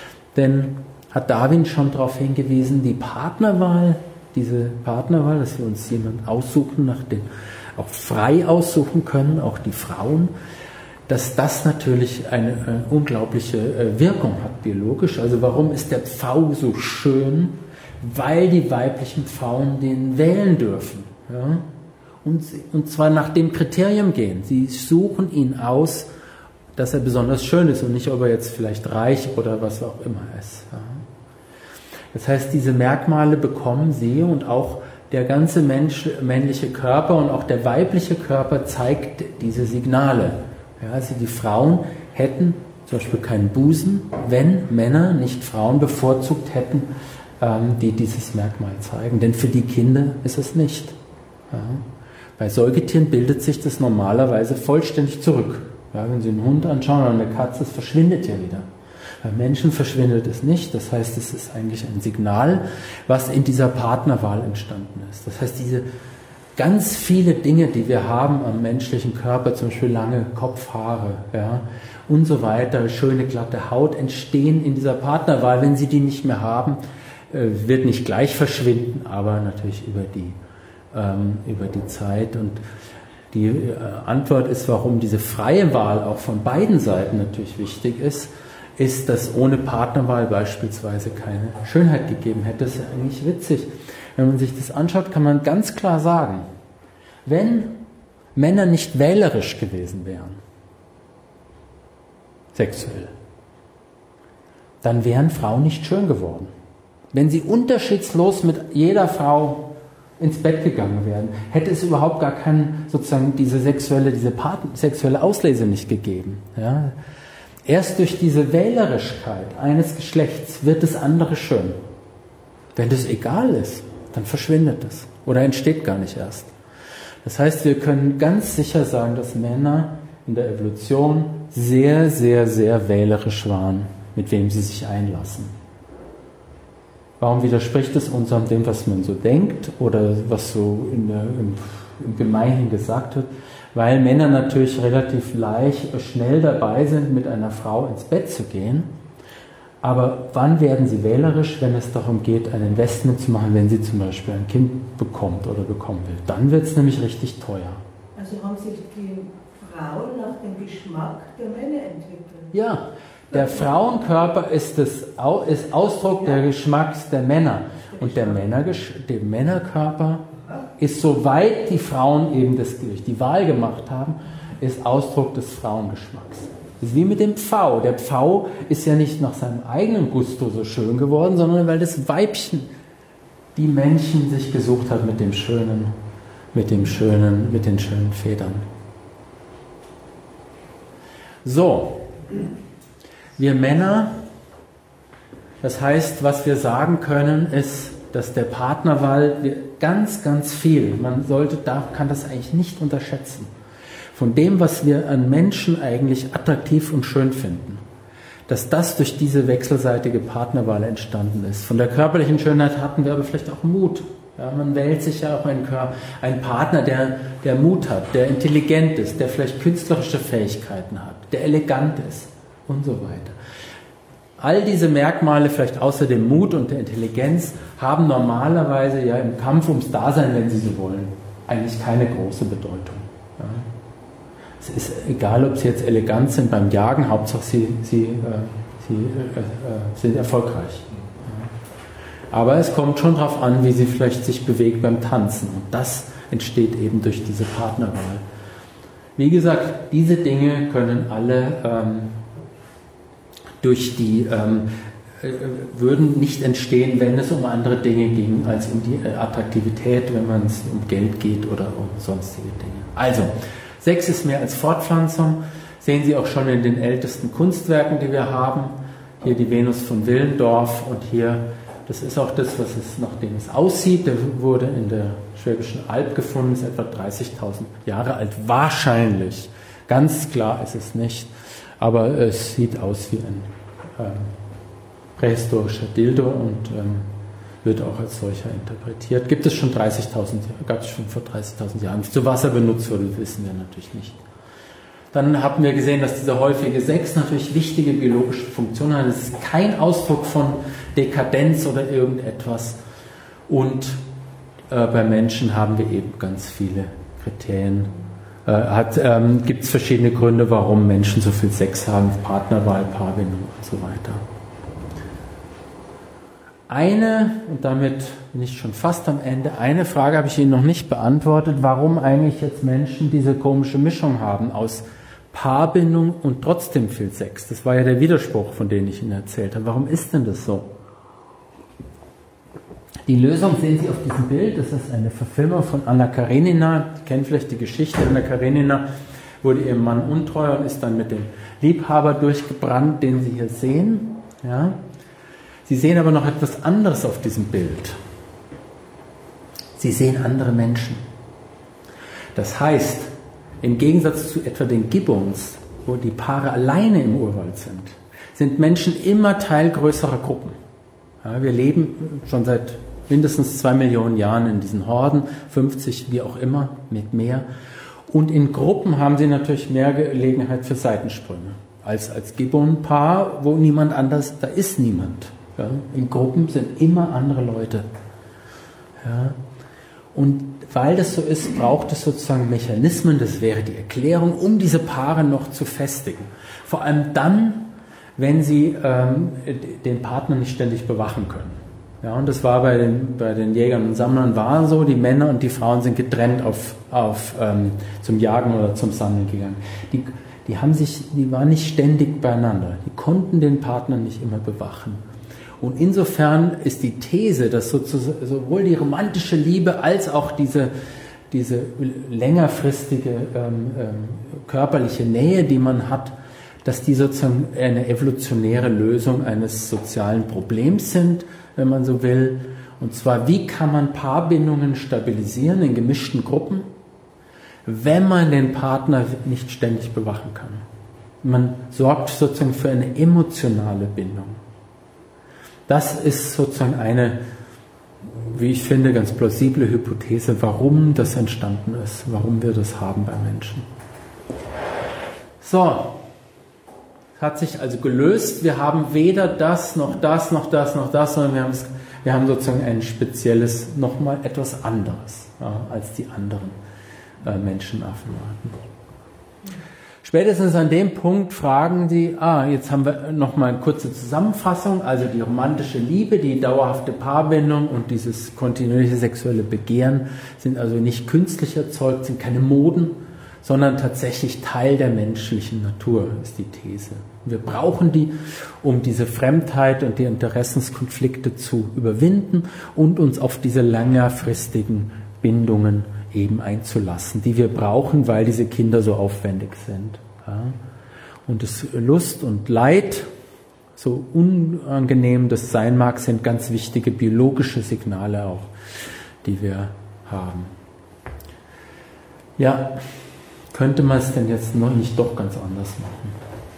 Denn hat Darwin schon darauf hingewiesen, die Partnerwahl, diese Partnerwahl, dass wir uns jemanden aussuchen, nach dem auch frei aussuchen können, auch die Frauen, dass das natürlich eine, eine unglaubliche Wirkung hat, biologisch. Also warum ist der Pfau so schön? Weil die weiblichen Pfauen den wählen dürfen. Ja? Und, und zwar nach dem Kriterium gehen. Sie suchen ihn aus, dass er besonders schön ist und nicht, ob er jetzt vielleicht reich oder was auch immer ist. Ja? Das heißt, diese Merkmale bekommen sie und auch der ganze Mensch, männliche Körper und auch der weibliche Körper zeigt diese Signale. Ja, also die Frauen hätten zum Beispiel keinen Busen, wenn Männer nicht Frauen bevorzugt hätten, die dieses Merkmal zeigen. Denn für die Kinder ist es nicht. Ja. Bei Säugetieren bildet sich das normalerweise vollständig zurück. Ja, wenn Sie einen Hund anschauen oder eine Katze, es verschwindet ja wieder. Bei Menschen verschwindet es nicht. Das heißt, es ist eigentlich ein Signal, was in dieser Partnerwahl entstanden ist. Das heißt, diese ganz viele Dinge, die wir haben am menschlichen Körper, zum Beispiel lange Kopfhaare, ja, und so weiter, schöne glatte Haut, entstehen in dieser Partnerwahl. Wenn Sie die nicht mehr haben, wird nicht gleich verschwinden, aber natürlich über die, ähm, über die Zeit. Und Die äh, Antwort ist, warum diese freie Wahl auch von beiden Seiten natürlich wichtig ist, ist, dass ohne Partnerwahl beispielsweise keine Schönheit gegeben hätte. Das ist ja eigentlich witzig. Wenn man sich das anschaut, kann man ganz klar sagen, wenn Männer nicht wählerisch gewesen wären, sexuell, dann wären Frauen nicht schön geworden. Wenn sie unterschiedslos mit jeder Frau ins Bett gegangen wären, hätte es überhaupt gar keine, sozusagen diese sexuelle, diese Part- sexuelle Auslese nicht gegeben. Ja? Erst durch diese Wählerischkeit eines Geschlechts wird das andere schön. Wenn das egal ist, dann verschwindet es oder entsteht gar nicht erst. Das heißt, wir können ganz sicher sagen, dass Männer in der Evolution sehr, sehr, sehr wählerisch waren, mit wem sie sich einlassen. Warum widerspricht es unserem dem, was man so denkt oder was so in der, im, im Gemeinhin gesagt wird? Weil Männer natürlich relativ leicht, schnell dabei sind, mit einer Frau ins Bett zu gehen. Aber wann werden sie wählerisch, wenn es darum geht, ein Investment zu machen, wenn sie zum Beispiel ein Kind bekommt oder bekommen will? Dann wird es nämlich richtig teuer. Also haben sich die Frauen nach dem Geschmack der Männer entwickelt? Ja. Der Frauenkörper ist, das, ist Ausdruck der Geschmacks der Männer. Und der, Männer, der Männerkörper ist, soweit die Frauen eben das, die Wahl gemacht haben, ist Ausdruck des Frauengeschmacks. Das ist wie mit dem Pfau. Der Pfau ist ja nicht nach seinem eigenen Gusto so schön geworden, sondern weil das Weibchen die Männchen sich gesucht hat mit dem schönen, mit dem schönen, mit den schönen Federn. So. Wir Männer, das heißt, was wir sagen können, ist, dass der Partnerwahl ganz, ganz viel, man sollte, da kann das eigentlich nicht unterschätzen, von dem, was wir an Menschen eigentlich attraktiv und schön finden, dass das durch diese wechselseitige Partnerwahl entstanden ist. Von der körperlichen Schönheit hatten wir aber vielleicht auch Mut. Ja, man wählt sich ja auch einen, einen Partner, der, der Mut hat, der intelligent ist, der vielleicht künstlerische Fähigkeiten hat, der elegant ist. Und so weiter. All diese Merkmale, vielleicht außer dem Mut und der Intelligenz, haben normalerweise ja im Kampf ums Dasein, wenn Sie so wollen, eigentlich keine große Bedeutung. Ja. Es ist egal, ob Sie jetzt elegant sind beim Jagen, Hauptsache Sie, Sie, äh, Sie äh, äh, sind erfolgreich. Ja. Aber es kommt schon darauf an, wie Sie vielleicht sich bewegen beim Tanzen. Und das entsteht eben durch diese Partnerwahl. Wie gesagt, diese Dinge können alle ähm, durch die ähm, äh, würden nicht entstehen, wenn es um andere Dinge ging, als um die äh, Attraktivität, wenn man es um Geld geht oder um sonstige Dinge. Also, Sex ist mehr als Fortpflanzung, sehen Sie auch schon in den ältesten Kunstwerken, die wir haben. Hier die Venus von Willendorf und hier, das ist auch das, was es, nachdem es aussieht, der wurde in der Schwäbischen Alb gefunden, ist etwa dreißigtausend Jahre alt, wahrscheinlich. Ganz klar ist es nicht, aber es sieht aus wie ein ähm, prähistorischer Dildo und ähm, wird auch als solcher interpretiert. Gibt es schon dreißigtausend, gab es schon vor dreißigtausend Jahren. Zu was er benutzt wurde, wissen wir natürlich nicht. Dann haben wir gesehen, dass dieser häufige Sex natürlich wichtige biologische Funktionen hat. Es ist kein Ausdruck von Dekadenz oder irgendetwas. Und äh, bei Menschen haben wir eben ganz viele Kriterien. Äh, ähm, gibt es verschiedene Gründe, warum Menschen so viel Sex haben, Partnerwahl, Paarbindung und so weiter. Eine, und damit bin ich schon fast am Ende, eine Frage habe ich Ihnen noch nicht beantwortet, warum eigentlich jetzt Menschen diese komische Mischung haben aus Paarbindung und trotzdem viel Sex. Das war ja der Widerspruch, von dem ich Ihnen erzählt habe. Warum ist denn das so? Die Lösung sehen Sie auf diesem Bild. Das ist eine Verfilmung von Anna Karenina. Sie kennen vielleicht die Geschichte. Anna Karenina wurde ihrem Mann untreu und ist dann mit dem Liebhaber durchgebrannt, den Sie hier sehen. Ja. Sie sehen aber noch etwas anderes auf diesem Bild. Sie sehen andere Menschen. Das heißt, im Gegensatz zu etwa den Gibbons, wo die Paare alleine im Urwald sind, sind Menschen immer Teil größerer Gruppen. Ja, wir leben schon seit mindestens zwei Millionen Jahren in diesen Horden, fünfzig, wie auch immer, mit mehr. Und in Gruppen haben sie natürlich mehr Gelegenheit für Seitensprünge als als Gibbon-Paar, wo niemand anders, da ist niemand. Ja, in Gruppen sind immer andere Leute. Ja, und weil das so ist, braucht es sozusagen Mechanismen, das wäre die Erklärung, um diese Paare noch zu festigen. Vor allem dann, wenn sie ähm, den Partner nicht ständig bewachen können. Ja, und das war bei den, bei den Jägern und Sammlern war so, die Männer und die Frauen sind getrennt auf, auf, ähm, zum Jagen oder zum Sammeln gegangen. Die, die, haben sich, die waren nicht ständig beieinander, die konnten den Partner nicht immer bewachen. Und insofern ist die These, dass sozusagen sowohl die romantische Liebe als auch diese, diese längerfristige ähm, ähm, körperliche Nähe, die man hat, dass die sozusagen eine evolutionäre Lösung eines sozialen Problems sind, wenn man so will. Und zwar, wie kann man Paarbindungen stabilisieren in gemischten Gruppen, wenn man den Partner nicht ständig bewachen kann. Man sorgt sozusagen für eine emotionale Bindung. Das ist sozusagen eine, wie ich finde, ganz plausible Hypothese, warum das entstanden ist, warum wir das haben bei Menschen. So. Hat sich also gelöst. Wir haben weder das, noch das, noch das, noch das, sondern wir haben, es, wir haben sozusagen ein spezielles, nochmal etwas anderes, ja, als die anderen äh, Menschenaffenarten. Spätestens an dem Punkt fragen Sie, ah, jetzt haben wir nochmal eine kurze Zusammenfassung, also die romantische Liebe, die dauerhafte Paarbindung und dieses kontinuierliche sexuelle Begehren sind also nicht künstlich erzeugt, sind keine Moden, sondern tatsächlich Teil der menschlichen Natur, ist die These. Wir brauchen die, um diese Fremdheit und die Interessenskonflikte zu überwinden und uns auf diese längerfristigen Bindungen eben einzulassen, die wir brauchen, weil diese Kinder so aufwendig sind. Ja. Und das Lust und Leid, so unangenehm das sein mag, sind ganz wichtige biologische Signale auch, die wir haben. Ja, könnte man es denn jetzt noch nicht doch ganz anders machen?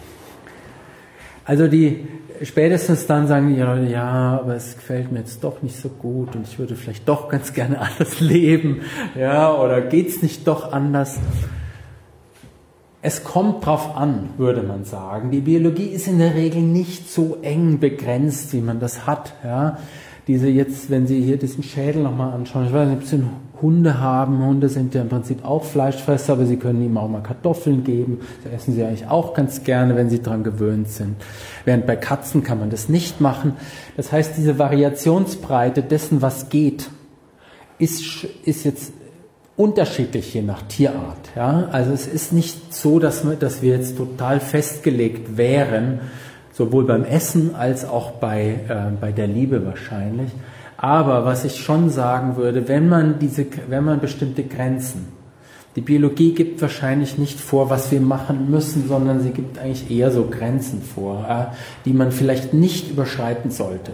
Also die spätestens dann sagen die Leute, ja, aber es gefällt mir jetzt doch nicht so gut und ich würde vielleicht doch ganz gerne anders leben, ja, oder geht's nicht doch anders? Es kommt drauf an, würde man sagen. Die Biologie ist in der Regel nicht so eng begrenzt, wie man das hat, ja. Diese jetzt, wenn Sie hier diesen Schädel nochmal anschauen, ich weiß nicht, ob Sie Hunde haben. Hunde sind ja im Prinzip auch Fleischfresser, aber Sie können ihm auch mal Kartoffeln geben. Das essen sie eigentlich auch ganz gerne, wenn sie daran gewöhnt sind. Während bei Katzen kann man das nicht machen. Das heißt, diese Variationsbreite dessen, was geht, ist, ist jetzt unterschiedlich je nach Tierart. Ja? Also es ist nicht so, dass wir, dass wir jetzt total festgelegt wären, sowohl beim Essen als auch bei, äh, bei der Liebe wahrscheinlich. Aber was ich schon sagen würde, wenn man diese, wenn man bestimmte Grenzen, die Biologie gibt wahrscheinlich nicht vor, was wir machen müssen, sondern sie gibt eigentlich eher so Grenzen vor, äh, die man vielleicht nicht überschreiten sollte.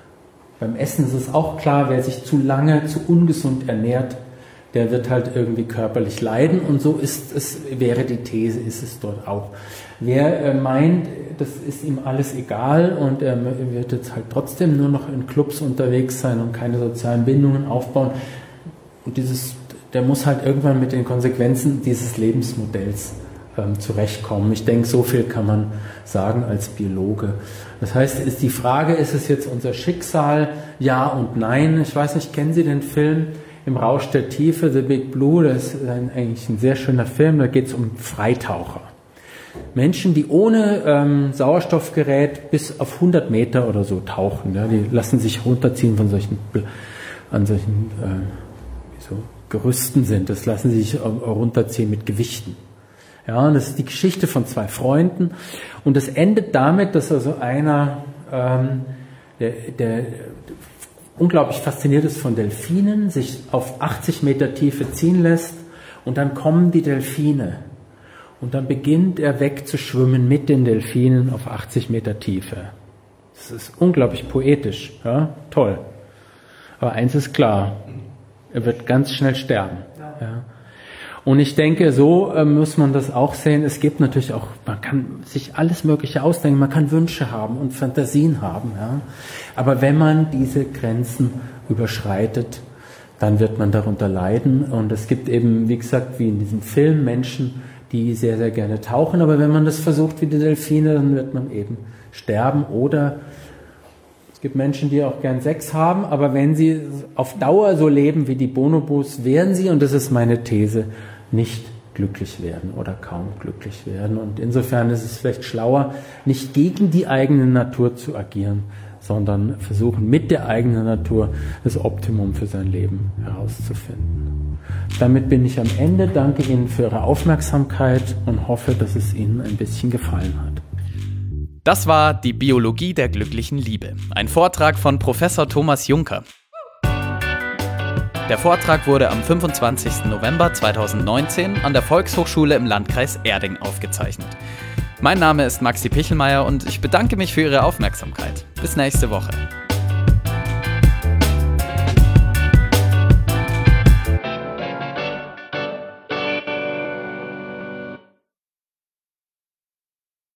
Beim Essen ist es auch klar, wer sich zu lange, zu ungesund ernährt, der wird halt irgendwie körperlich leiden, und so ist es, wäre die These, ist es dort auch. Wer äh, meint, das ist ihm alles egal und er wird jetzt halt trotzdem nur noch in Clubs unterwegs sein und keine sozialen Bindungen aufbauen, und dieses, der muss halt irgendwann mit den Konsequenzen dieses Lebensmodells ähm, zurechtkommen. Ich denke, so viel kann man sagen als Biologe. Das heißt, ist die Frage, ist es jetzt unser Schicksal? Ja und nein. Ich weiß nicht, kennen Sie den Film Im Rausch der Tiefe, The Big Blue? Das ist ein, eigentlich ein sehr schöner Film, da geht es um Freitaucher. Menschen, die ohne ähm, Sauerstoffgerät bis auf hundert Meter oder so tauchen. Ja, die lassen sich runterziehen von solchen, an solchen äh, so Gerüsten sind. Das lassen sie sich runterziehen mit Gewichten. Ja, und das ist die Geschichte von zwei Freunden. Und das endet damit, dass also einer, ähm, der, der unglaublich fasziniert ist von Delfinen, sich auf achtzig Meter Tiefe ziehen lässt, und dann kommen die Delfine. Und dann beginnt er wegzuschwimmen mit den Delfinen auf achtzig Meter Tiefe. Das ist unglaublich poetisch, ja, toll. Aber eins ist klar, er wird ganz schnell sterben. Ja. Und ich denke, so äh, muss man das auch sehen. Es gibt natürlich auch, man kann sich alles Mögliche ausdenken, man kann Wünsche haben und Fantasien haben. Ja. Aber wenn man diese Grenzen überschreitet, dann wird man darunter leiden. Und es gibt eben, wie gesagt, wie in diesem Film, Menschen, die sehr, sehr gerne tauchen. Aber wenn man das versucht wie die Delfine, dann wird man eben sterben oder Es gibt Menschen, die auch gern Sex haben, aber wenn sie auf Dauer so leben wie die Bonobos, werden sie, und das ist meine These, nicht glücklich werden oder kaum glücklich werden. Und insofern ist es vielleicht schlauer, nicht gegen die eigene Natur zu agieren, sondern versuchen mit der eigenen Natur das Optimum für sein Leben herauszufinden. Damit bin ich am Ende. Danke Ihnen für Ihre Aufmerksamkeit und hoffe, dass es Ihnen ein bisschen gefallen hat. Das war die Biologie der glücklichen Liebe. Ein Vortrag von Professor Thomas Junker. Der Vortrag wurde am fünfundzwanzigsten November zweitausendneunzehn an der Volkshochschule im Landkreis Erding aufgezeichnet. Mein Name ist Maxi Pichelmeier und ich bedanke mich für Ihre Aufmerksamkeit. Bis nächste Woche.